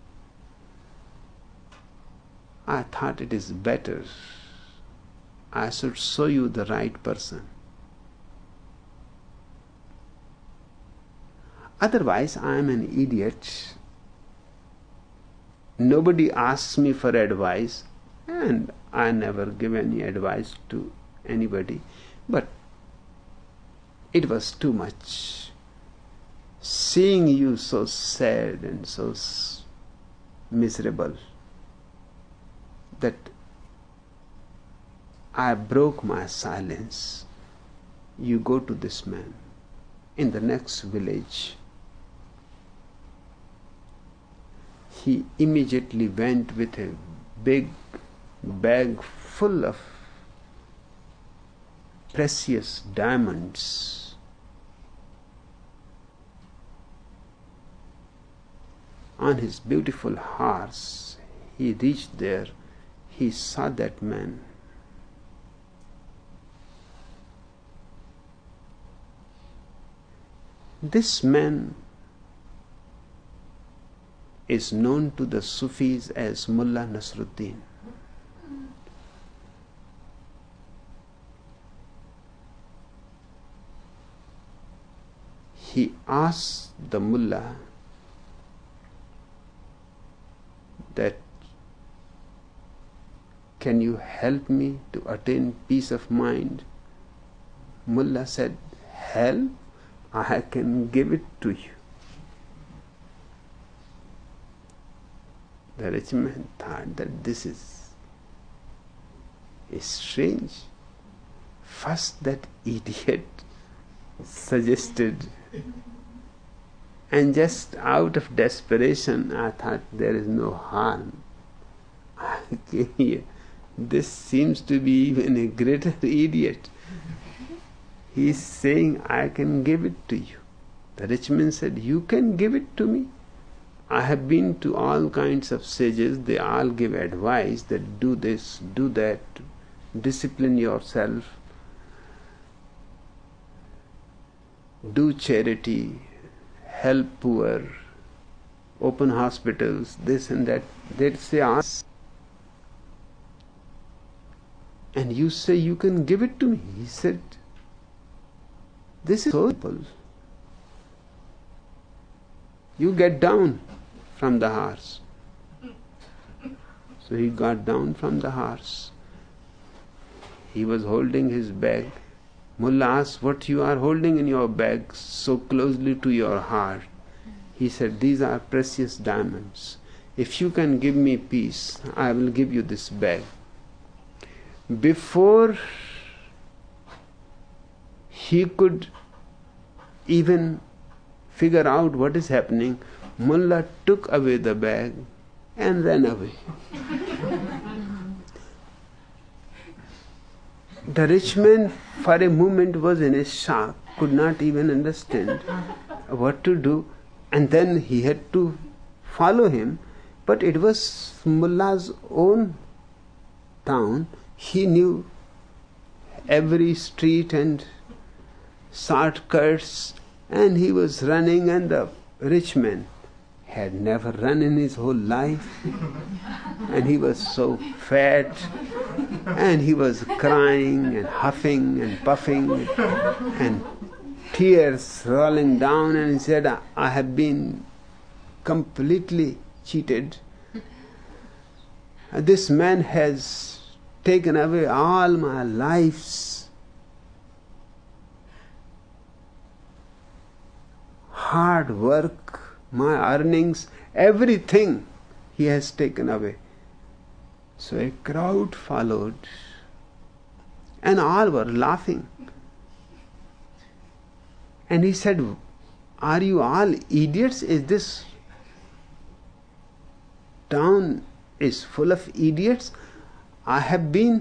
I thought it is better I should show you the right person. Otherwise, I am an idiot. Nobody asks me for advice, and I never give any advice to anybody. But it was too much. Seeing you so sad and so miserable, that I broke my silence. You go to this man in the next village. He immediately went with a big bag full of precious diamonds. On his beautiful horse, he reached there. He saw that man. This man is known to the Sufis as Mullah Nasruddin. He asked the mullah that, can you help me to attain peace of mind? Mullah said, help? I can give it to you. The rich man thought that this is strange. First that idiot suggested, and just out of desperation I thought there is no harm. I came here. This seems to be even a greater idiot. He is saying, I can give it to you. The rich man said, you can give it to me? I have been to all kinds of sages. They all give advice that do this, do that, discipline yourself, do charity, help poor, open hospitals, this and that. They say, ask. And you say you can give it to me. He said, this is so simple. You get down from the horse. So he got down from the horse. He was holding his bag. Mullah asked, what you are holding in your bag so closely to your heart? He said, these are precious diamonds. If you can give me peace, I will give you this bag. Before he could even figure out what is happening, Mullah took away the bag and ran away. The rich man for a moment was in a shock, could not even understand what to do, and then he had to follow him. But it was Mullah's own town. He knew every street and shortcuts, and he was running, and the rich man had never run in his whole life, and he was so fat, and he was crying and huffing and puffing and tears rolling down, and he said, I have been completely cheated. This man has taken away all my life's hard work, my earnings, everything he has taken away. So a crowd followed, and all were laughing. And he said, are you all idiots? Is this town is full of idiots? I have been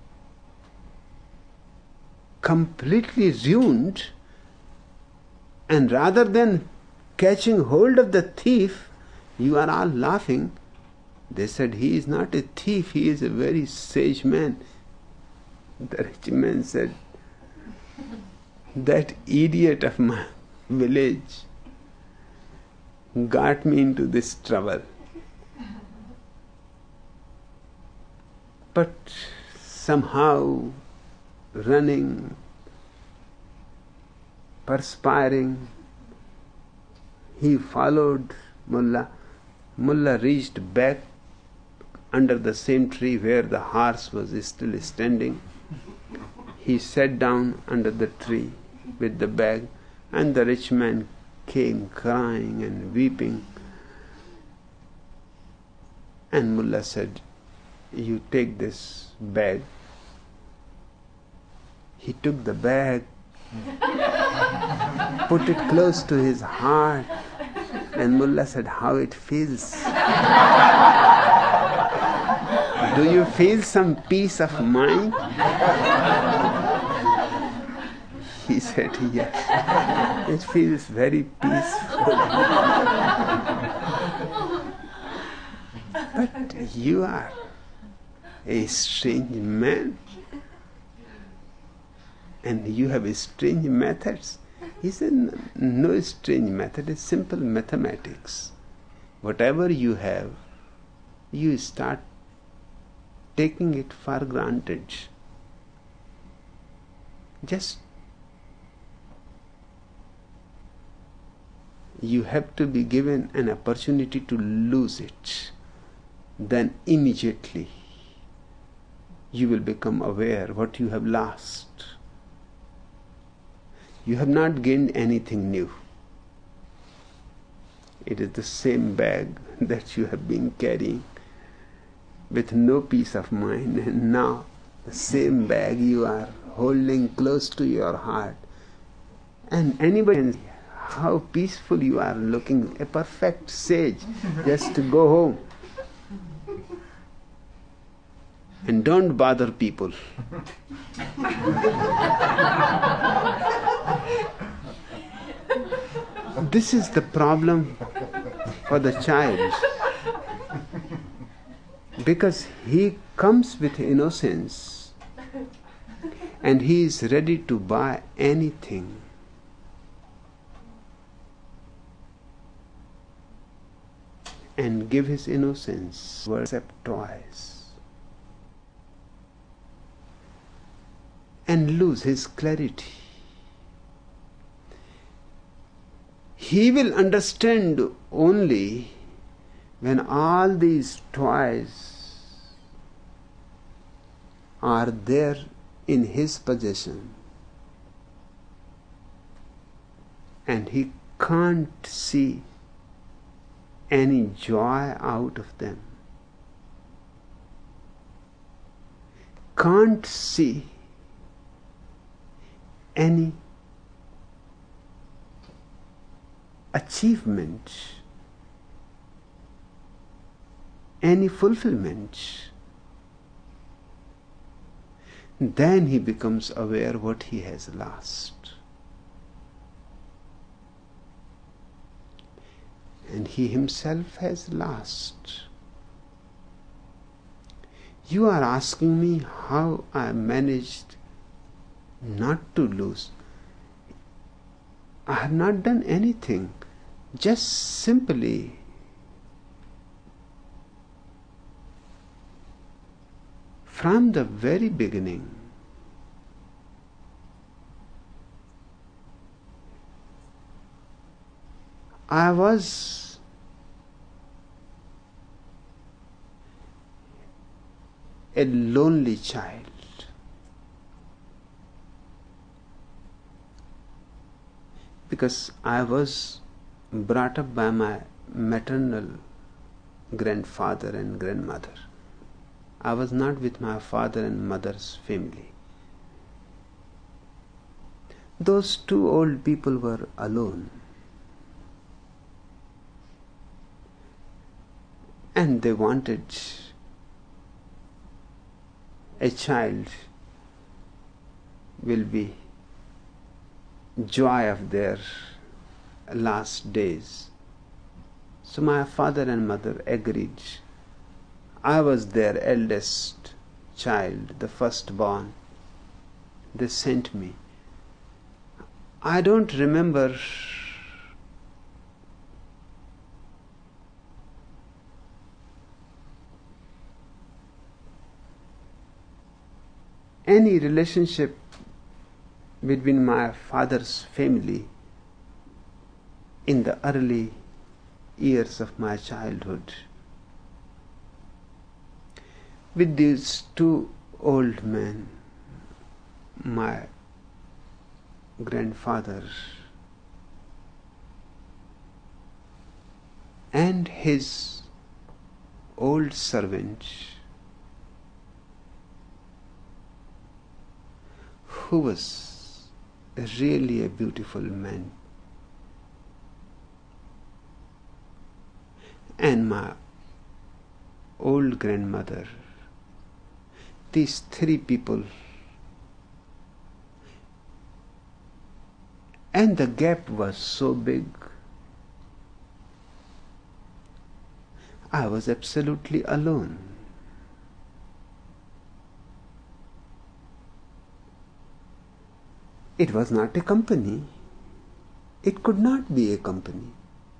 completely ruined, And rather than catching hold of the thief, you are all laughing. They said, he is not a thief, he is a very sage man. The rich man said, that idiot of my village got me into this trouble. But somehow, running, perspiring, he followed Mullah. Mullah reached back under the same tree where the horse was still standing. He sat down under the tree with the bag, and the rich man came crying and weeping. And Mullah said, you take this bag. He took the bag, put it close to his heart, and Mullah said, how it feels. Do you feel some peace of mind? He said, yes. It feels very peaceful. But you are a strange man, and you have strange methods. He said, no strange method, it's simple mathematics. Whatever you have, you start taking it for granted. Just you have to be given an opportunity to lose it. Then immediately you will become aware what you have lost. You have not gained anything new. It is the same bag that you have been carrying with no peace of mind, and now the same bag you are holding close to your heart. And anybody can see how peaceful you are looking, a perfect sage, just to go home. And don't bother people. This is the problem for the child, because he comes with innocence and he is ready to buy anything. And give his innocence, except toys, and lose his clarity. He will understand only when all these toys are there in his possession and he can't see any joy out of them, can't see any achievement, any fulfillment. Then he becomes aware what he has lost. And he himself has lost. You are asking me how I managed not to lose. I have not done anything. Just simply from the very beginning, I was a lonely child. Because I was brought up by my maternal grandfather and grandmother. I was not with my father and mother's family. Those two old people were alone. And they wanted a child will be joy of their last days. So my father and mother agreed. I was their eldest child, the firstborn. They sent me. I don't remember any relationship between my father's family in the early years of my childhood. With these two old men, my grandfather and his old servant, who was really a beautiful man, and my old grandmother, these three people, and the gap was so big. I was absolutely alone. It was not a company. It could not be a company.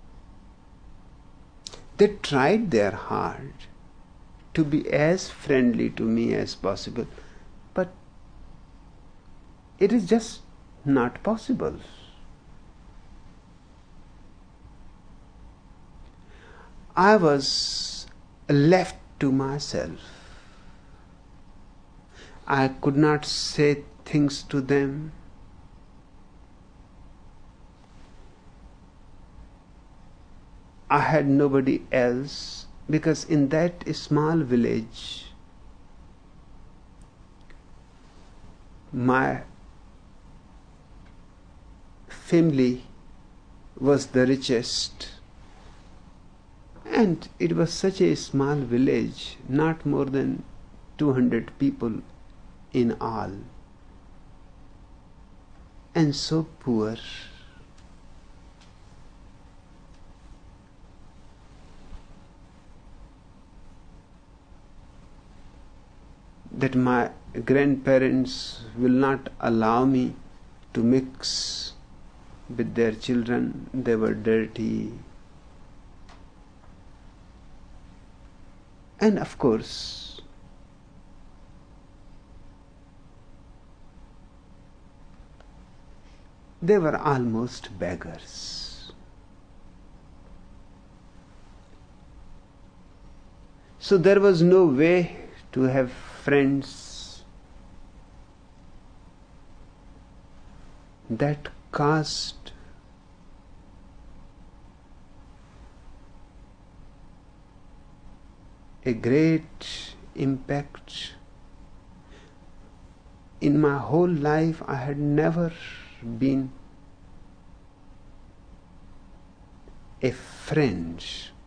They tried their hard to be as friendly to me as possible, but it is just not possible. I was left to myself. I could not say things to them. I had nobody else, because in that small village, my family was the richest, and it was such a small village, not more than two hundred people in all, and so poor. That my grandparents will not allow me to mix with their children. They were dirty. And of course, they were almost beggars. So there was no way to have friends that caused a great impact. In my whole life, I had never been a friend.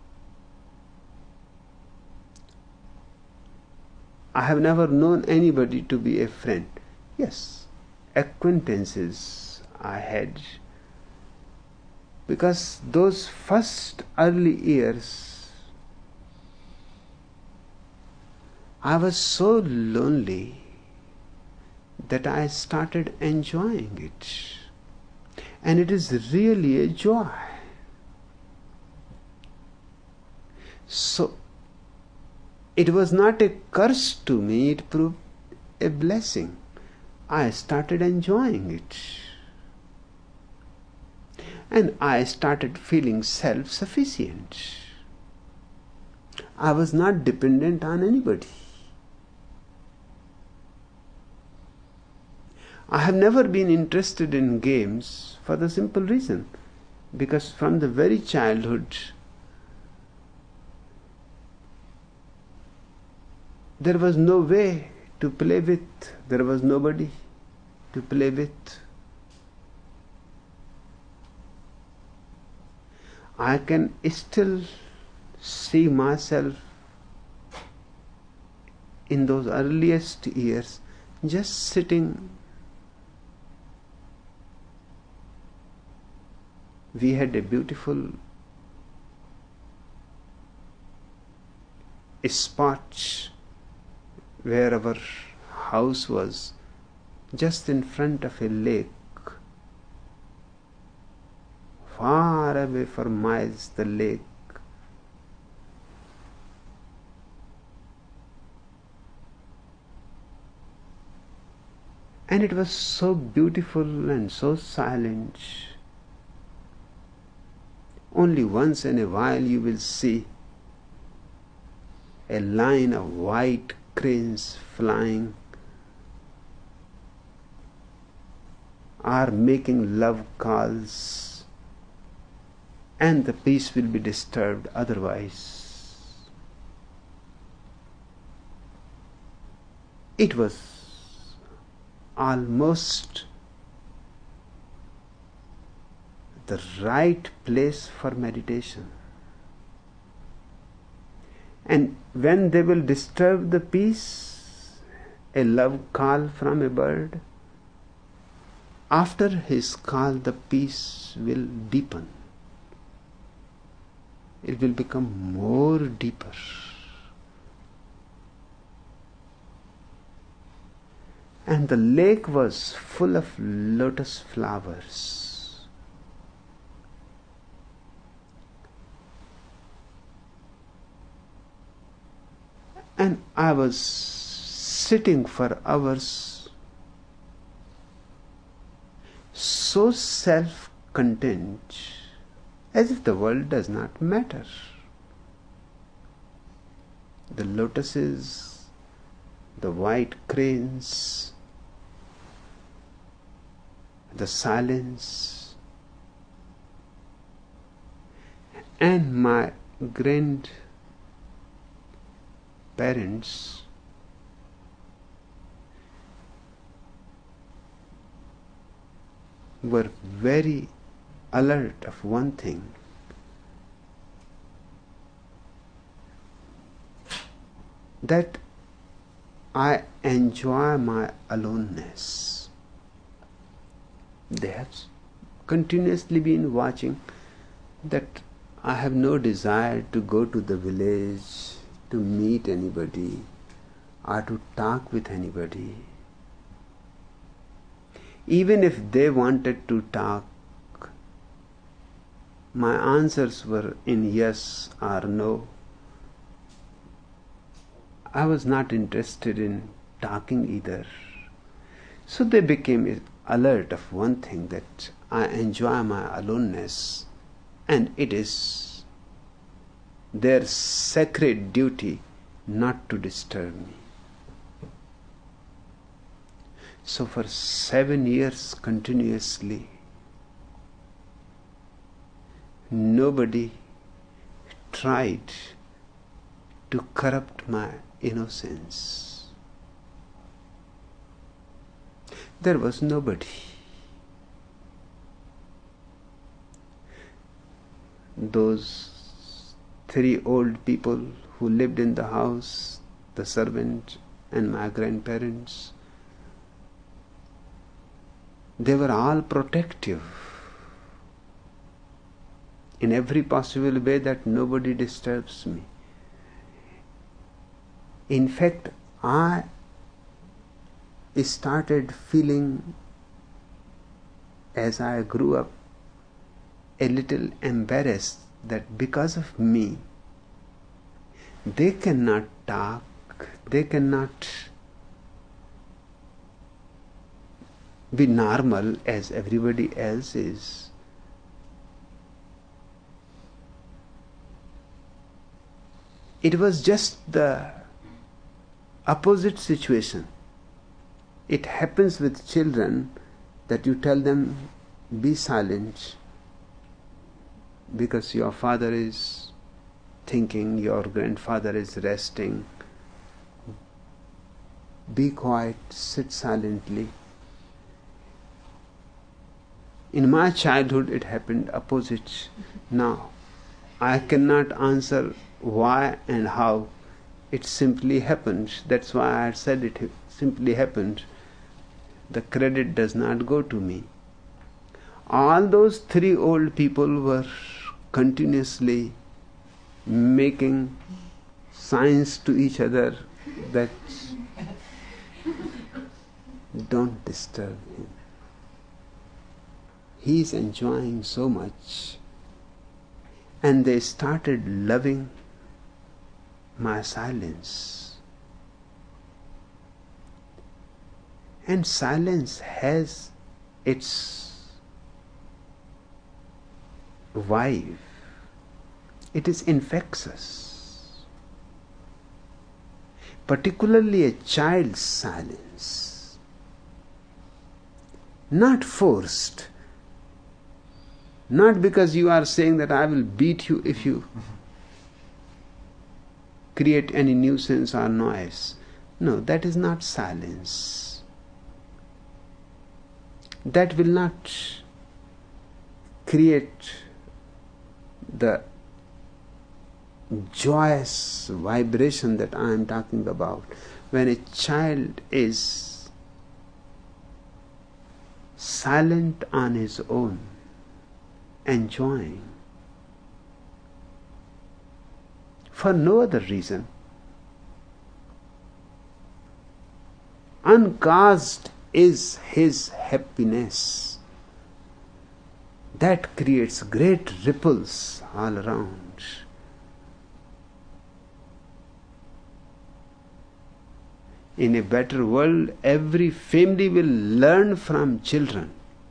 I have never known anybody to be a friend. Yes, acquaintances I had, because those first early years I was so lonely that I started enjoying it, and it is really a joy. So it was not a curse to me, it proved a blessing. I started enjoying it. And I started feeling self-sufficient. I was not dependent on anybody. I have never been interested in games for the simple reason, because from the very childhood, there was no way to play with, there was nobody to play with. I can still see myself in those earliest years just sitting we had a beautiful spot where our house was, just in front of a lake. Far away for miles, the lake. And it was so beautiful and so silent. Only once in a while you will see a line of white cranes flying or making love calls, and the peace will be disturbed otherwise. It was almost the right place for meditation. And when they will disturb the peace, a love call from a bird, after his call the peace will deepen. It will become more deeper. And the lake was full of lotus flowers. And I was sitting for hours, so self-content, as if the world does not matter. The lotuses, the white cranes, the silence, and my grandparents were very alert of one thing, that I enjoy my aloneness. They have continuously been watching that I have no desire to go to the village to meet anybody or to talk with anybody. Even if they wanted to talk, my answers were in yes or no. I was not interested in talking either. So they became alert of one thing, that I enjoy my aloneness, and it is their sacred duty not to disturb me. So for seven years continuously, nobody tried to corrupt my innocence. There was nobody. Those three old people who lived in the house, the servant and my grandparents, they were all protective in every possible way, that nobody disturbs me. In fact, I started feeling, as I grew up, a little embarrassed that because of me, they cannot talk, they cannot be normal as everybody else is. It was just the opposite situation. It happens with children that you tell them, be silent, because your father is thinking, your grandfather is resting. Be quiet, sit silently. In my childhood it happened opposite. Now I cannot answer why and how. It simply happened. That's why I said it simply happened. The credit does not go to me. All those three old people were continuously making signs to each other that don't disturb him. He is enjoying so much. And they started loving my silence. And silence has its vibe. It is infectious. Particularly a child's silence. Not forced. Not because you are saying that I will beat you if you create any nuisance or noise. No, that is not silence. That will not create the joyous vibration that I am talking about. When a child is silent on his own, enjoying, for no other reason, uncaused is his happiness. That creates great ripples all around. In a better world, every family will learn from children.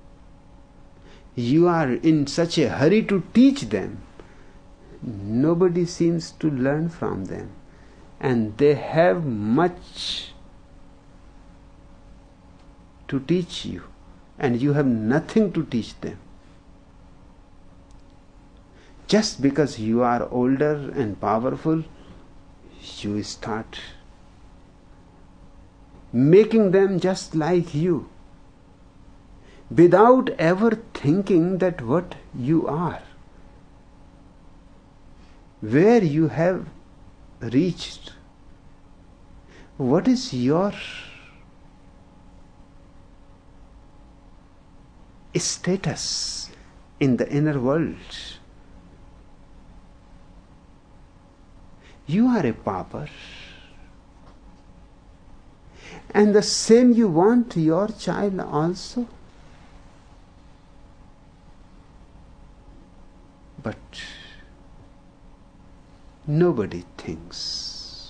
You are in such a hurry to teach them. Nobody seems to learn from them. And they have much to teach you. And you have nothing to teach them. Just because you are older and powerful, you start making them just like you, without ever thinking that what you are, where you have reached, what is your status in the inner world. You are a pauper. And the same you want your child also. But nobody thinks.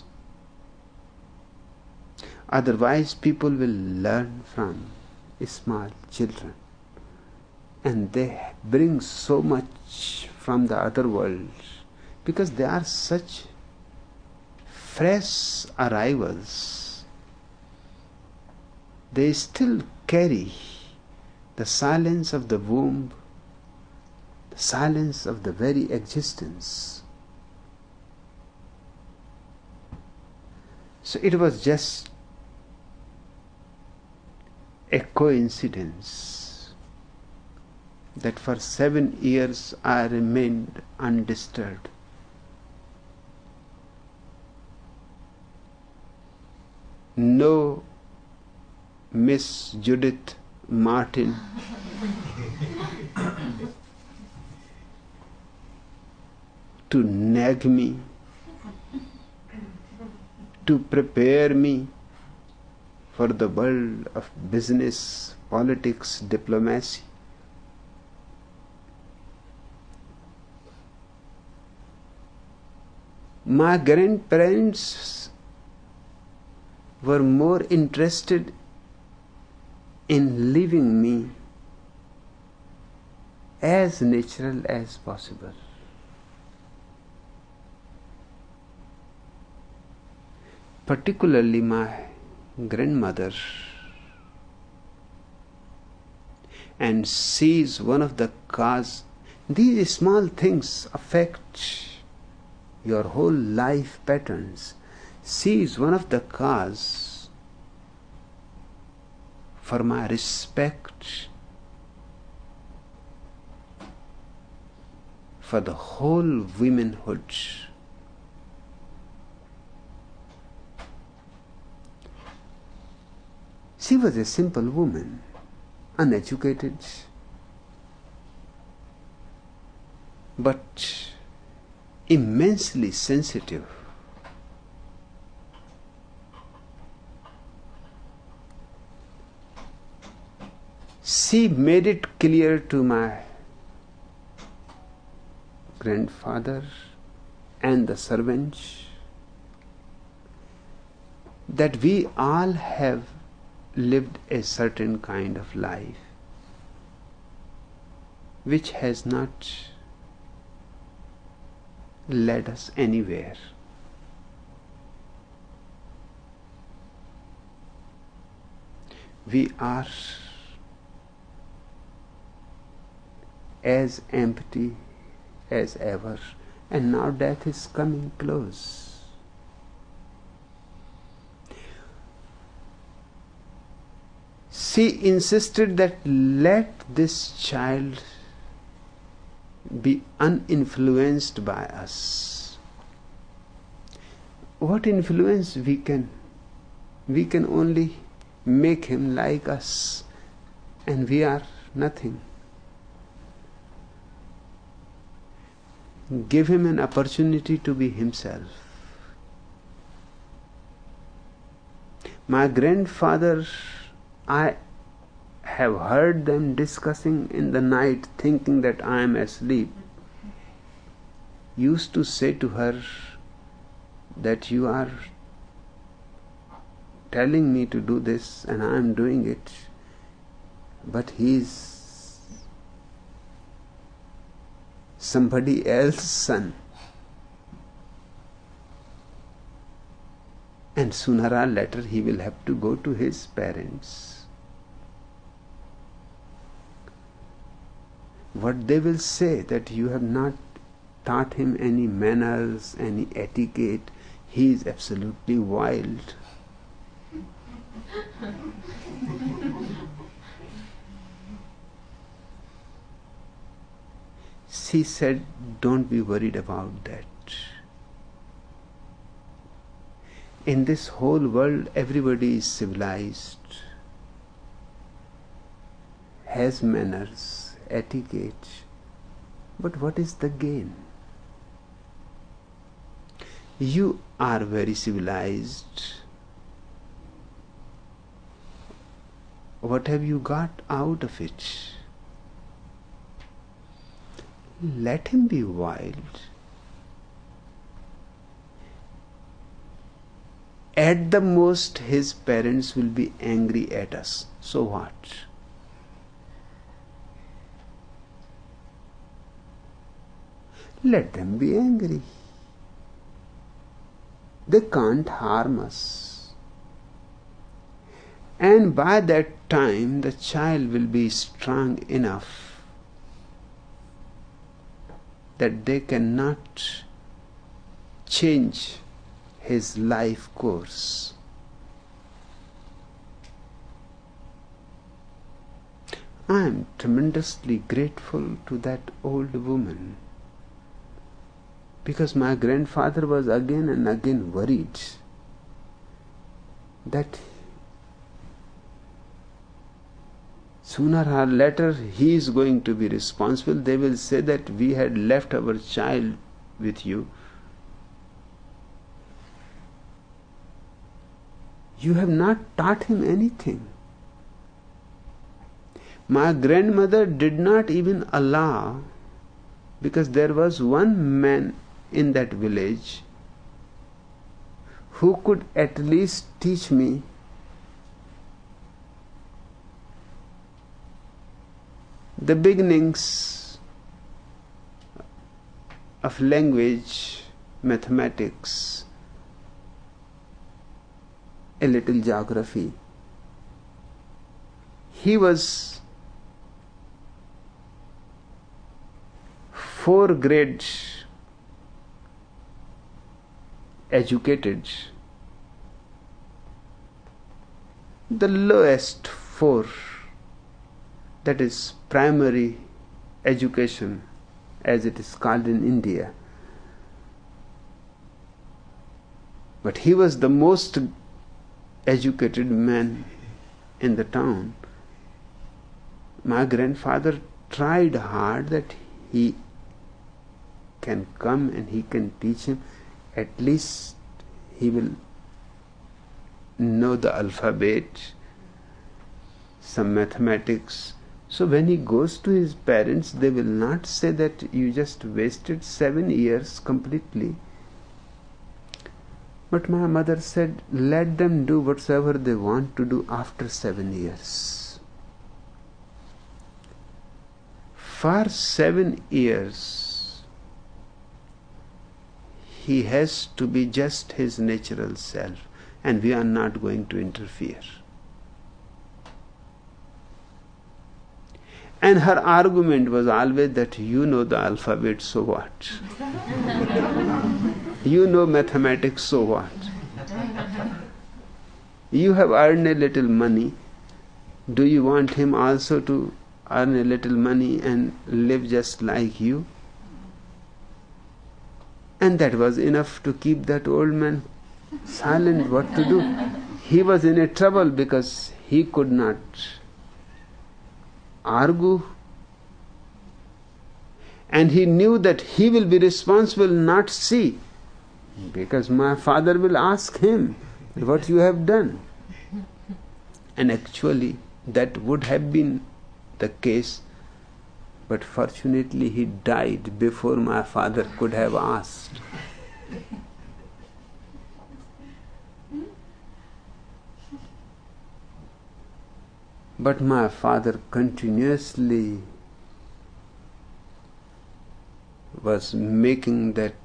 Otherwise, people will learn from small children. And they bring so much from the other world because they are such fresh arrivals. They still carry the silence of the womb, the silence of the very existence. So it was just a coincidence that for seven years I remained undisturbed. No Miss Judith Martin to nag me, to prepare me for the world of business, politics, diplomacy. My grandparents were more interested in leaving me as natural as possible. Particularly my grandmother. And she is one of the cause. These small things affect your whole life patterns. She is one of the cause for my respect for the whole womanhood. She was a simple woman, uneducated, but immensely sensitive. She made it clear to my grandfather and the servants that we all have lived a certain kind of life which has not led us anywhere. We are as empty as ever, and now death is coming close. She insisted that let this child be uninfluenced by us. What influence we can? We can only make him like us, and we are nothing. Give him an opportunity to be himself. My grandfather, I have heard them discussing in the night, thinking that I am asleep, used to say to her that you are telling me to do this and I am doing it, but he is somebody else's son, and sooner or later he will have to go to his parents. What they will say, that you have not taught him any manners, any etiquette, he is absolutely wild. She said, don't be worried about that. In this whole world, everybody is civilized, has manners, etiquette, but what is the gain? You are very civilized. What have you got out of it? Let him be wild. At the most, his parents will be angry at us. So what? Let them be angry. They can't harm us. And by that time, the child will be strong enough that they cannot change his life course. I am tremendously grateful to that old woman, because my grandfather was again and again worried that sooner or later he is going to be responsible. They will say that we had left our child with you. You have not taught him anything. My grandmother did not even allow, because there was one man in that village who could at least teach me the beginnings of language, mathematics, a little geography. He was four grades educated, the lowest four, that is primary education as it is called in India. But he was the most educated man in the town. My grandfather tried hard that he can come and he can teach him, at least he will know the alphabet, some mathematics. So when he goes to his parents, they will not say that you just wasted seven years completely. But my mother said, let them do whatsoever they want to do after seven years. For seven years, he has to be just his natural self, and we are not going to interfere. And her argument was always that you know the alphabet, so what? You know mathematics, so what? You have earned a little money. Do you want him also to earn a little money and live just like you? And that was enough to keep that old man silent. What to do? He was in a trouble because he could not argue, and he knew that he will be responsible, not she, because my father will ask him what you have done. And actually that would have been the case, but fortunately he died before my father could have asked. But my father continuously was making that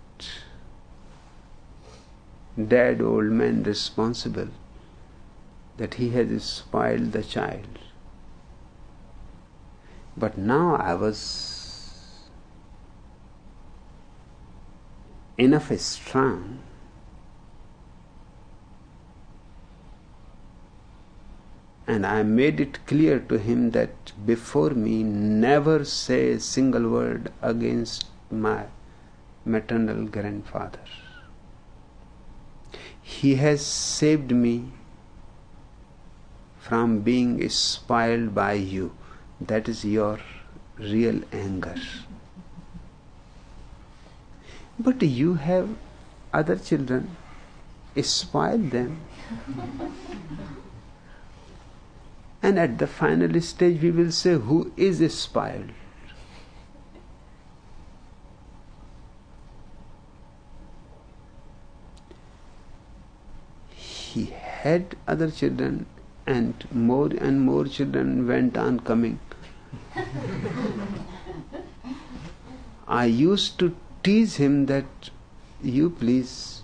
dead old man responsible, that he had spoiled the child. But now I was enough strong and I made it clear to him that before me never say a single word against my maternal grandfather. He has saved me from being spoiled by you. That is your real anger. But you have other children. Spoil them. And at the final stage we will say who is spoiled. He had other children, and more and more children went on coming. I used to tease him that you please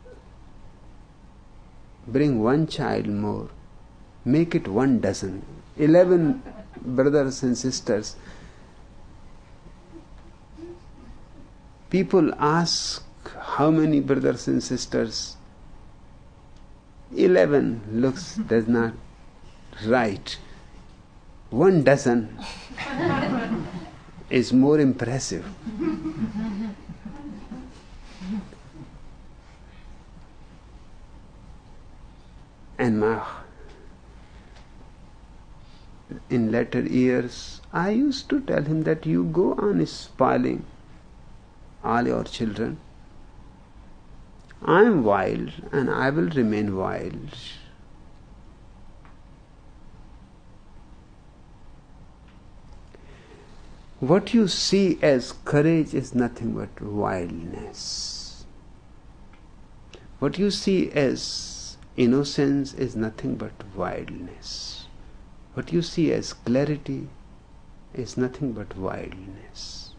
bring one child more. Make it one dozen, eleven brothers and sisters. People ask how many brothers and sisters. Eleven looks does not right. One dozen is more impressive. And my in later years, I used to tell him that you go on spoiling all your children. I am wild and I will remain wild. What you see as courage is nothing but wildness. What you see as innocence is nothing but wildness. What you see as clarity is nothing but wildness.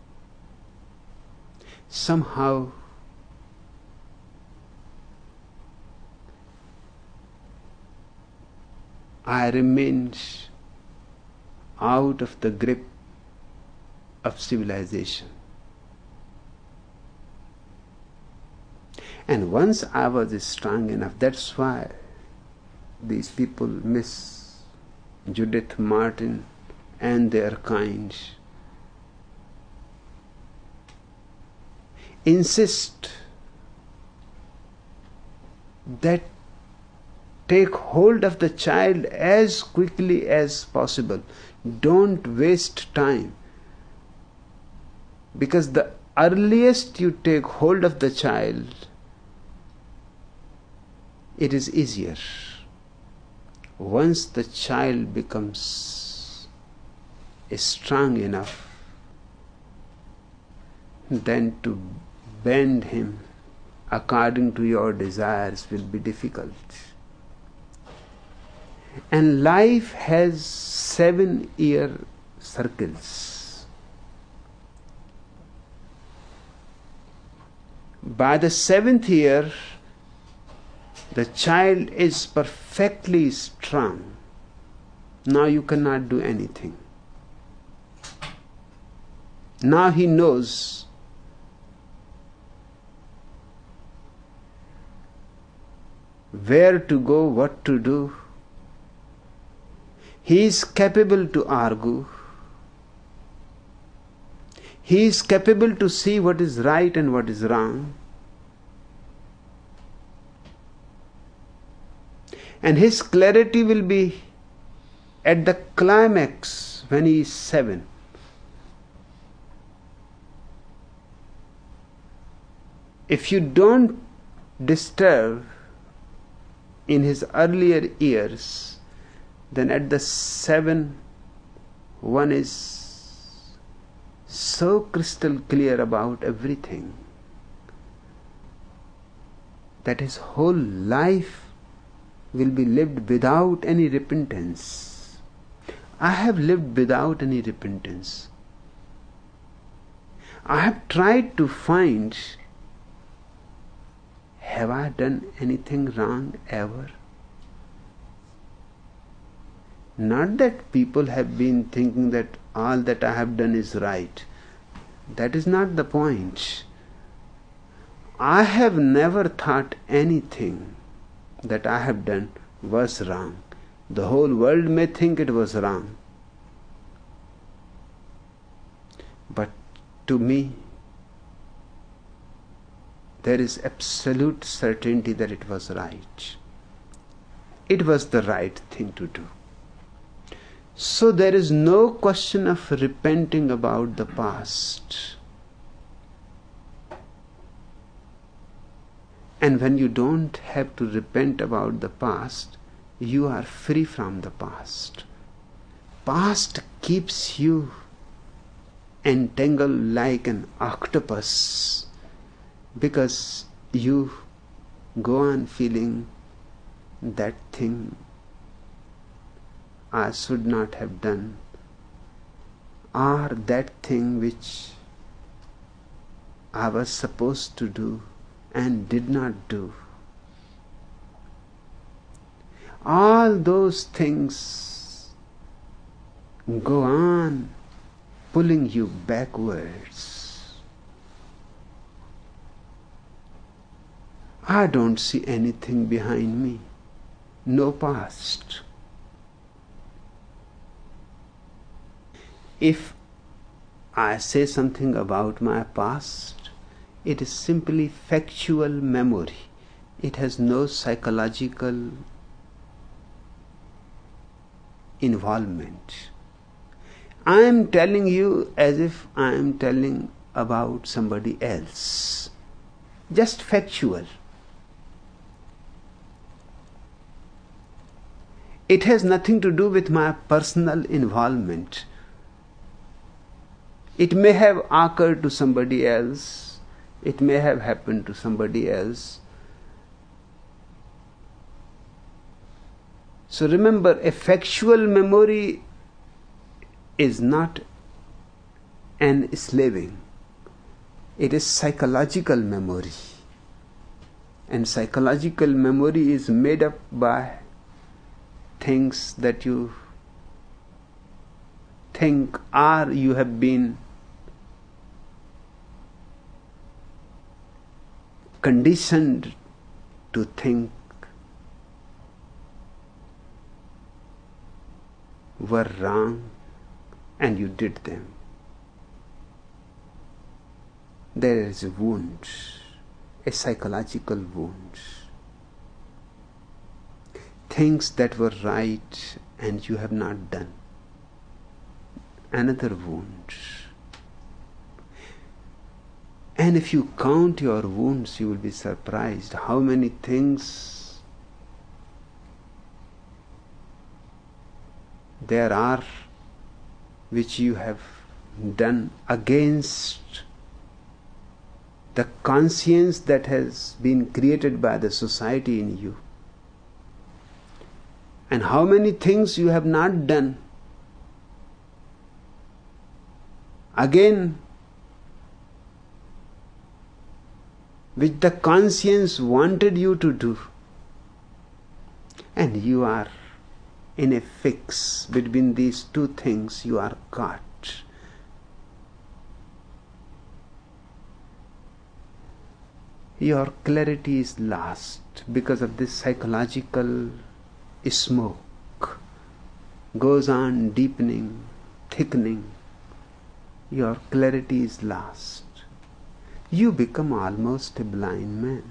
Somehow I remained out of the grip of civilization. And once I was strong enough, that's why these people miss Judith Martin and their kind. Insist that take hold of the child as quickly as possible. Don't waste time. Because the earliest you take hold of the child, it is easier. Once the child becomes strong enough, then to bend him according to your desires will be difficult. And life has seven year circles. By the seventh year, the child is perfectly strong. Now you cannot do anything. Now he knows where to go, what to do. He is capable to argue. He is capable to see what is right and what is wrong. And his clarity will be at the climax when he is seven. If you don't disturb in his earlier years, then at the seven, one is so crystal clear about everything that his whole life will be lived without any repentance. I have lived without any repentance. I have tried to find, have I done anything wrong ever? Not that people have been thinking that all that I have done is right. That is not the point. I have never thought anything that I have done was wrong. The whole world may think it was wrong. But to me, there is absolute certainty that it was right. It was the right thing to do. So there is no question of repenting about the past. And when you don't have to repent about the past, you are free from the past. Past keeps you entangled like an octopus, because you go on feeling that thing I should not have done, or that thing which I was supposed to do and did not do. All those things go on pulling you backwards. I don't see anything behind me, no past. If I say something about my past, it is simply factual memory. It has no psychological involvement. I am telling you as if I am telling about somebody else. Just factual. It has nothing to do with my personal involvement. It may have occurred to somebody else. It may have happened to somebody else. So remember, a factual memory is not enslaving. It is psychological memory. And psychological memory is made up by things that you think or you have been conditioned to think were wrong and you did them. There is a wound, a psychological wound. Things that were right and you have not done. Another wound. And if you count your wounds, you will be surprised how many things there are which you have done against the conscience that has been created by the society in you. And how many things you have not done again which the conscience wanted you to do, and you are in a fix between these two things. You are caught. Your clarity is lost because of this psychological smoke. Goes on deepening, thickening. Your clarity is lost. You become almost a blind man.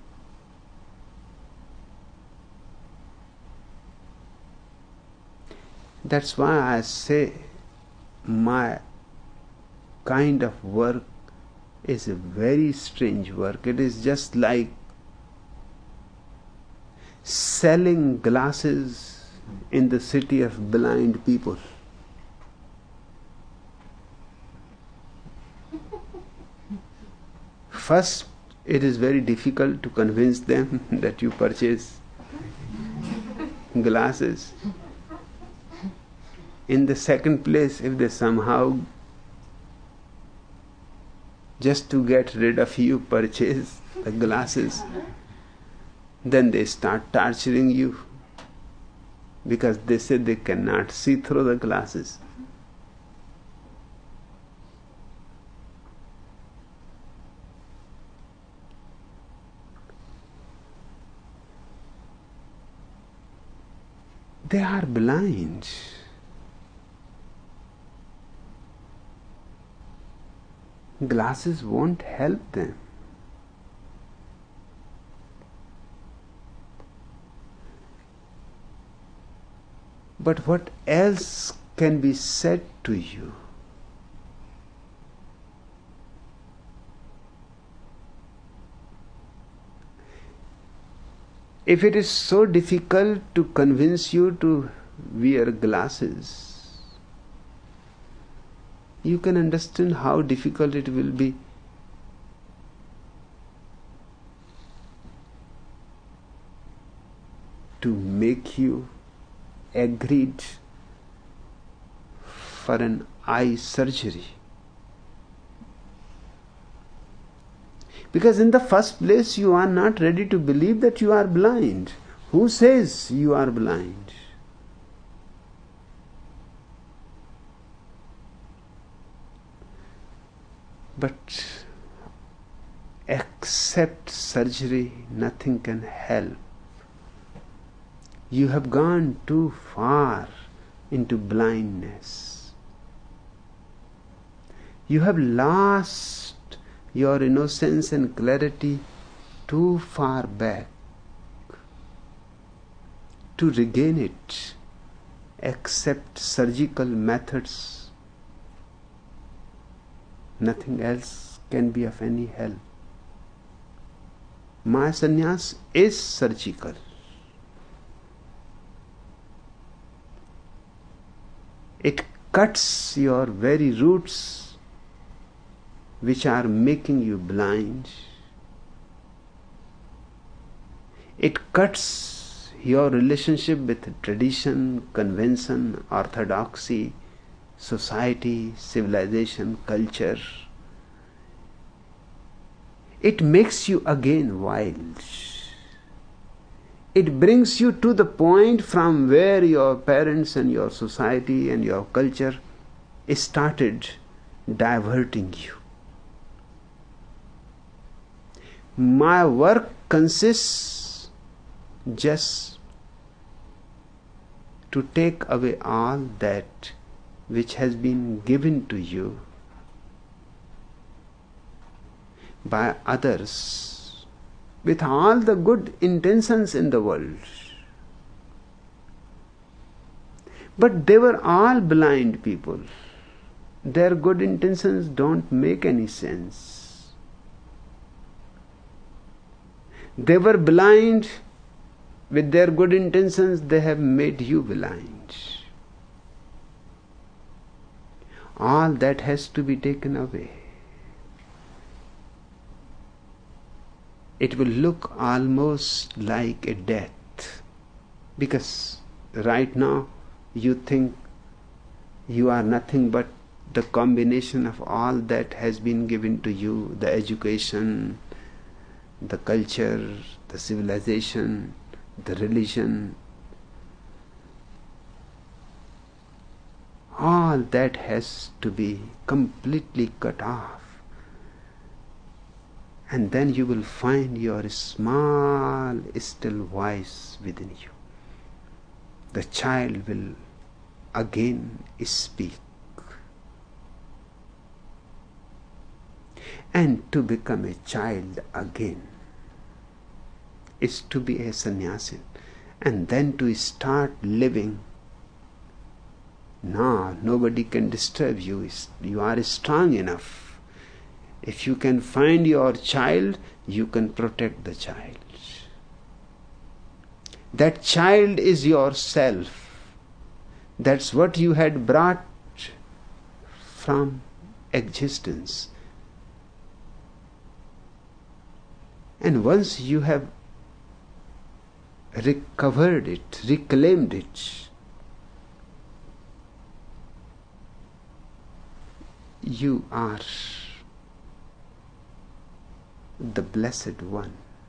That's why I say my kind of work is a very strange work. It is just like selling glasses in the city of blind people. First, it is very difficult to convince them that you purchase glasses. In the second place, if they somehow, just to get rid of you, purchase the glasses, then they start torturing you because they say they cannot see through the glasses. They are blind. Glasses won't help them. But what else can be said to you? If it is so difficult to convince you to wear glasses, you can understand how difficult it will be to make you agreed for an eye surgery. Because in the first place, you are not ready to believe that you are blind. Who says you are blind? But except surgery, nothing can help. You have gone too far into blindness. You have lost your innocence and clarity too far back. To regain it, except surgical methods, nothing else can be of any help. My sannyas is surgical. It cuts your very roots which are making you blind. It cuts your relationship with tradition, convention, orthodoxy, society, civilization, culture. It makes you again wild. It brings you to the point from where your parents and your society and your culture started diverting you. My work consists just to take away all that which has been given to you by others with all the good intentions in the world. But they were all blind people. Their good intentions don't make any sense. They were blind. With their good intentions, they have made you blind. All that has to be taken away. It will look almost like a death, because right now you think you are nothing but the combination of all that has been given to you, the education, the culture, the civilization, the religion. All that has to be completely cut off. And then you will find your small, still voice within you. The child will again speak. And to become a child again is to be a sannyasin, and then to start living. No, nobody can disturb you. You are strong enough. If you can find your child, you can protect the child. That child is yourself. That's what you had brought from existence. And once you have recovered it, reclaimed it, you are the Blessed One.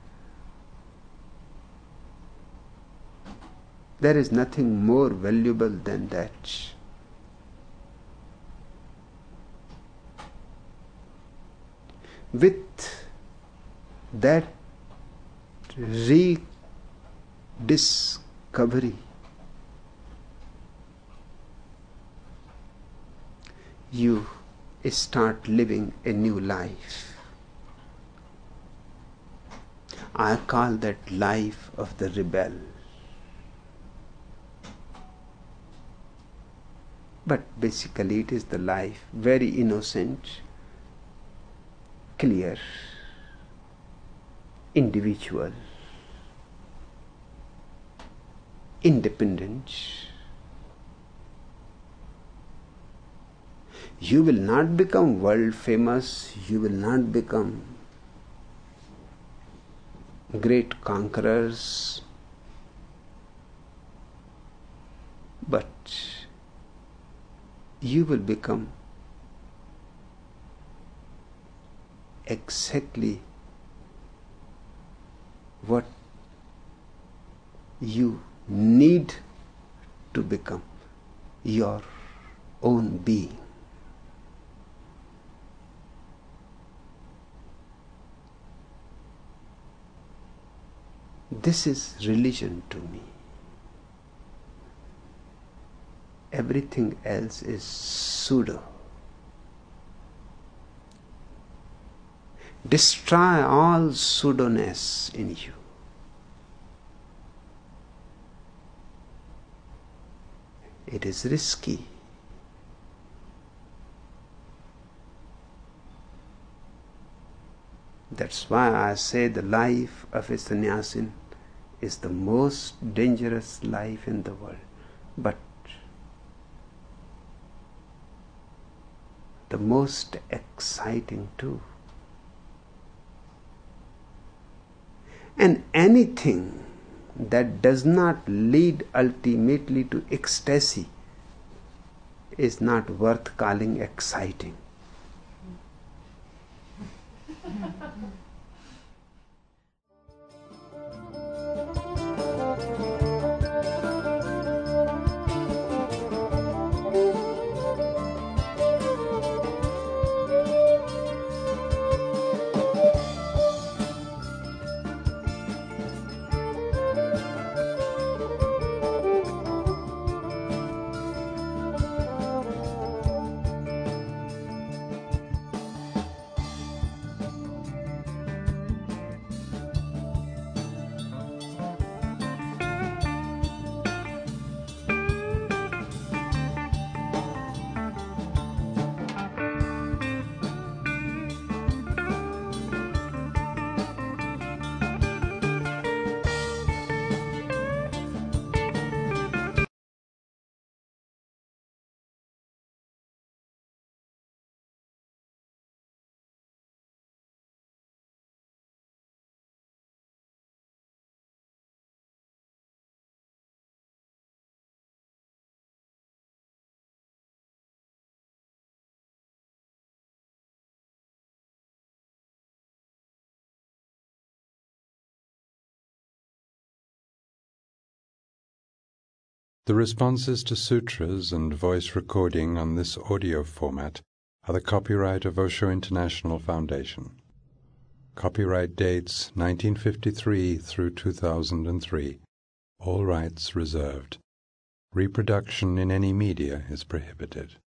There is nothing more valuable than that. With that rediscovery, you start living a new life. I call that life of the rebel. But basically it is the life, very innocent, clear, individual, independent. You will not become world famous, you will not become great conquerors, but you will become exactly what you need to become, your own being. This is religion to me. Everything else is pseudo. Destroy all pseudoness in you. It is risky. That's why I say the life of a sannyasin is the most dangerous life in the world, but the most exciting too. And anything that does not lead ultimately to ecstasy is not worth calling exciting. The responses to sutras and voice recording on this audio format are the copyright of Osho International Foundation. Copyright dates nineteen fifty-three through two thousand three. All rights reserved. Reproduction in any media is prohibited.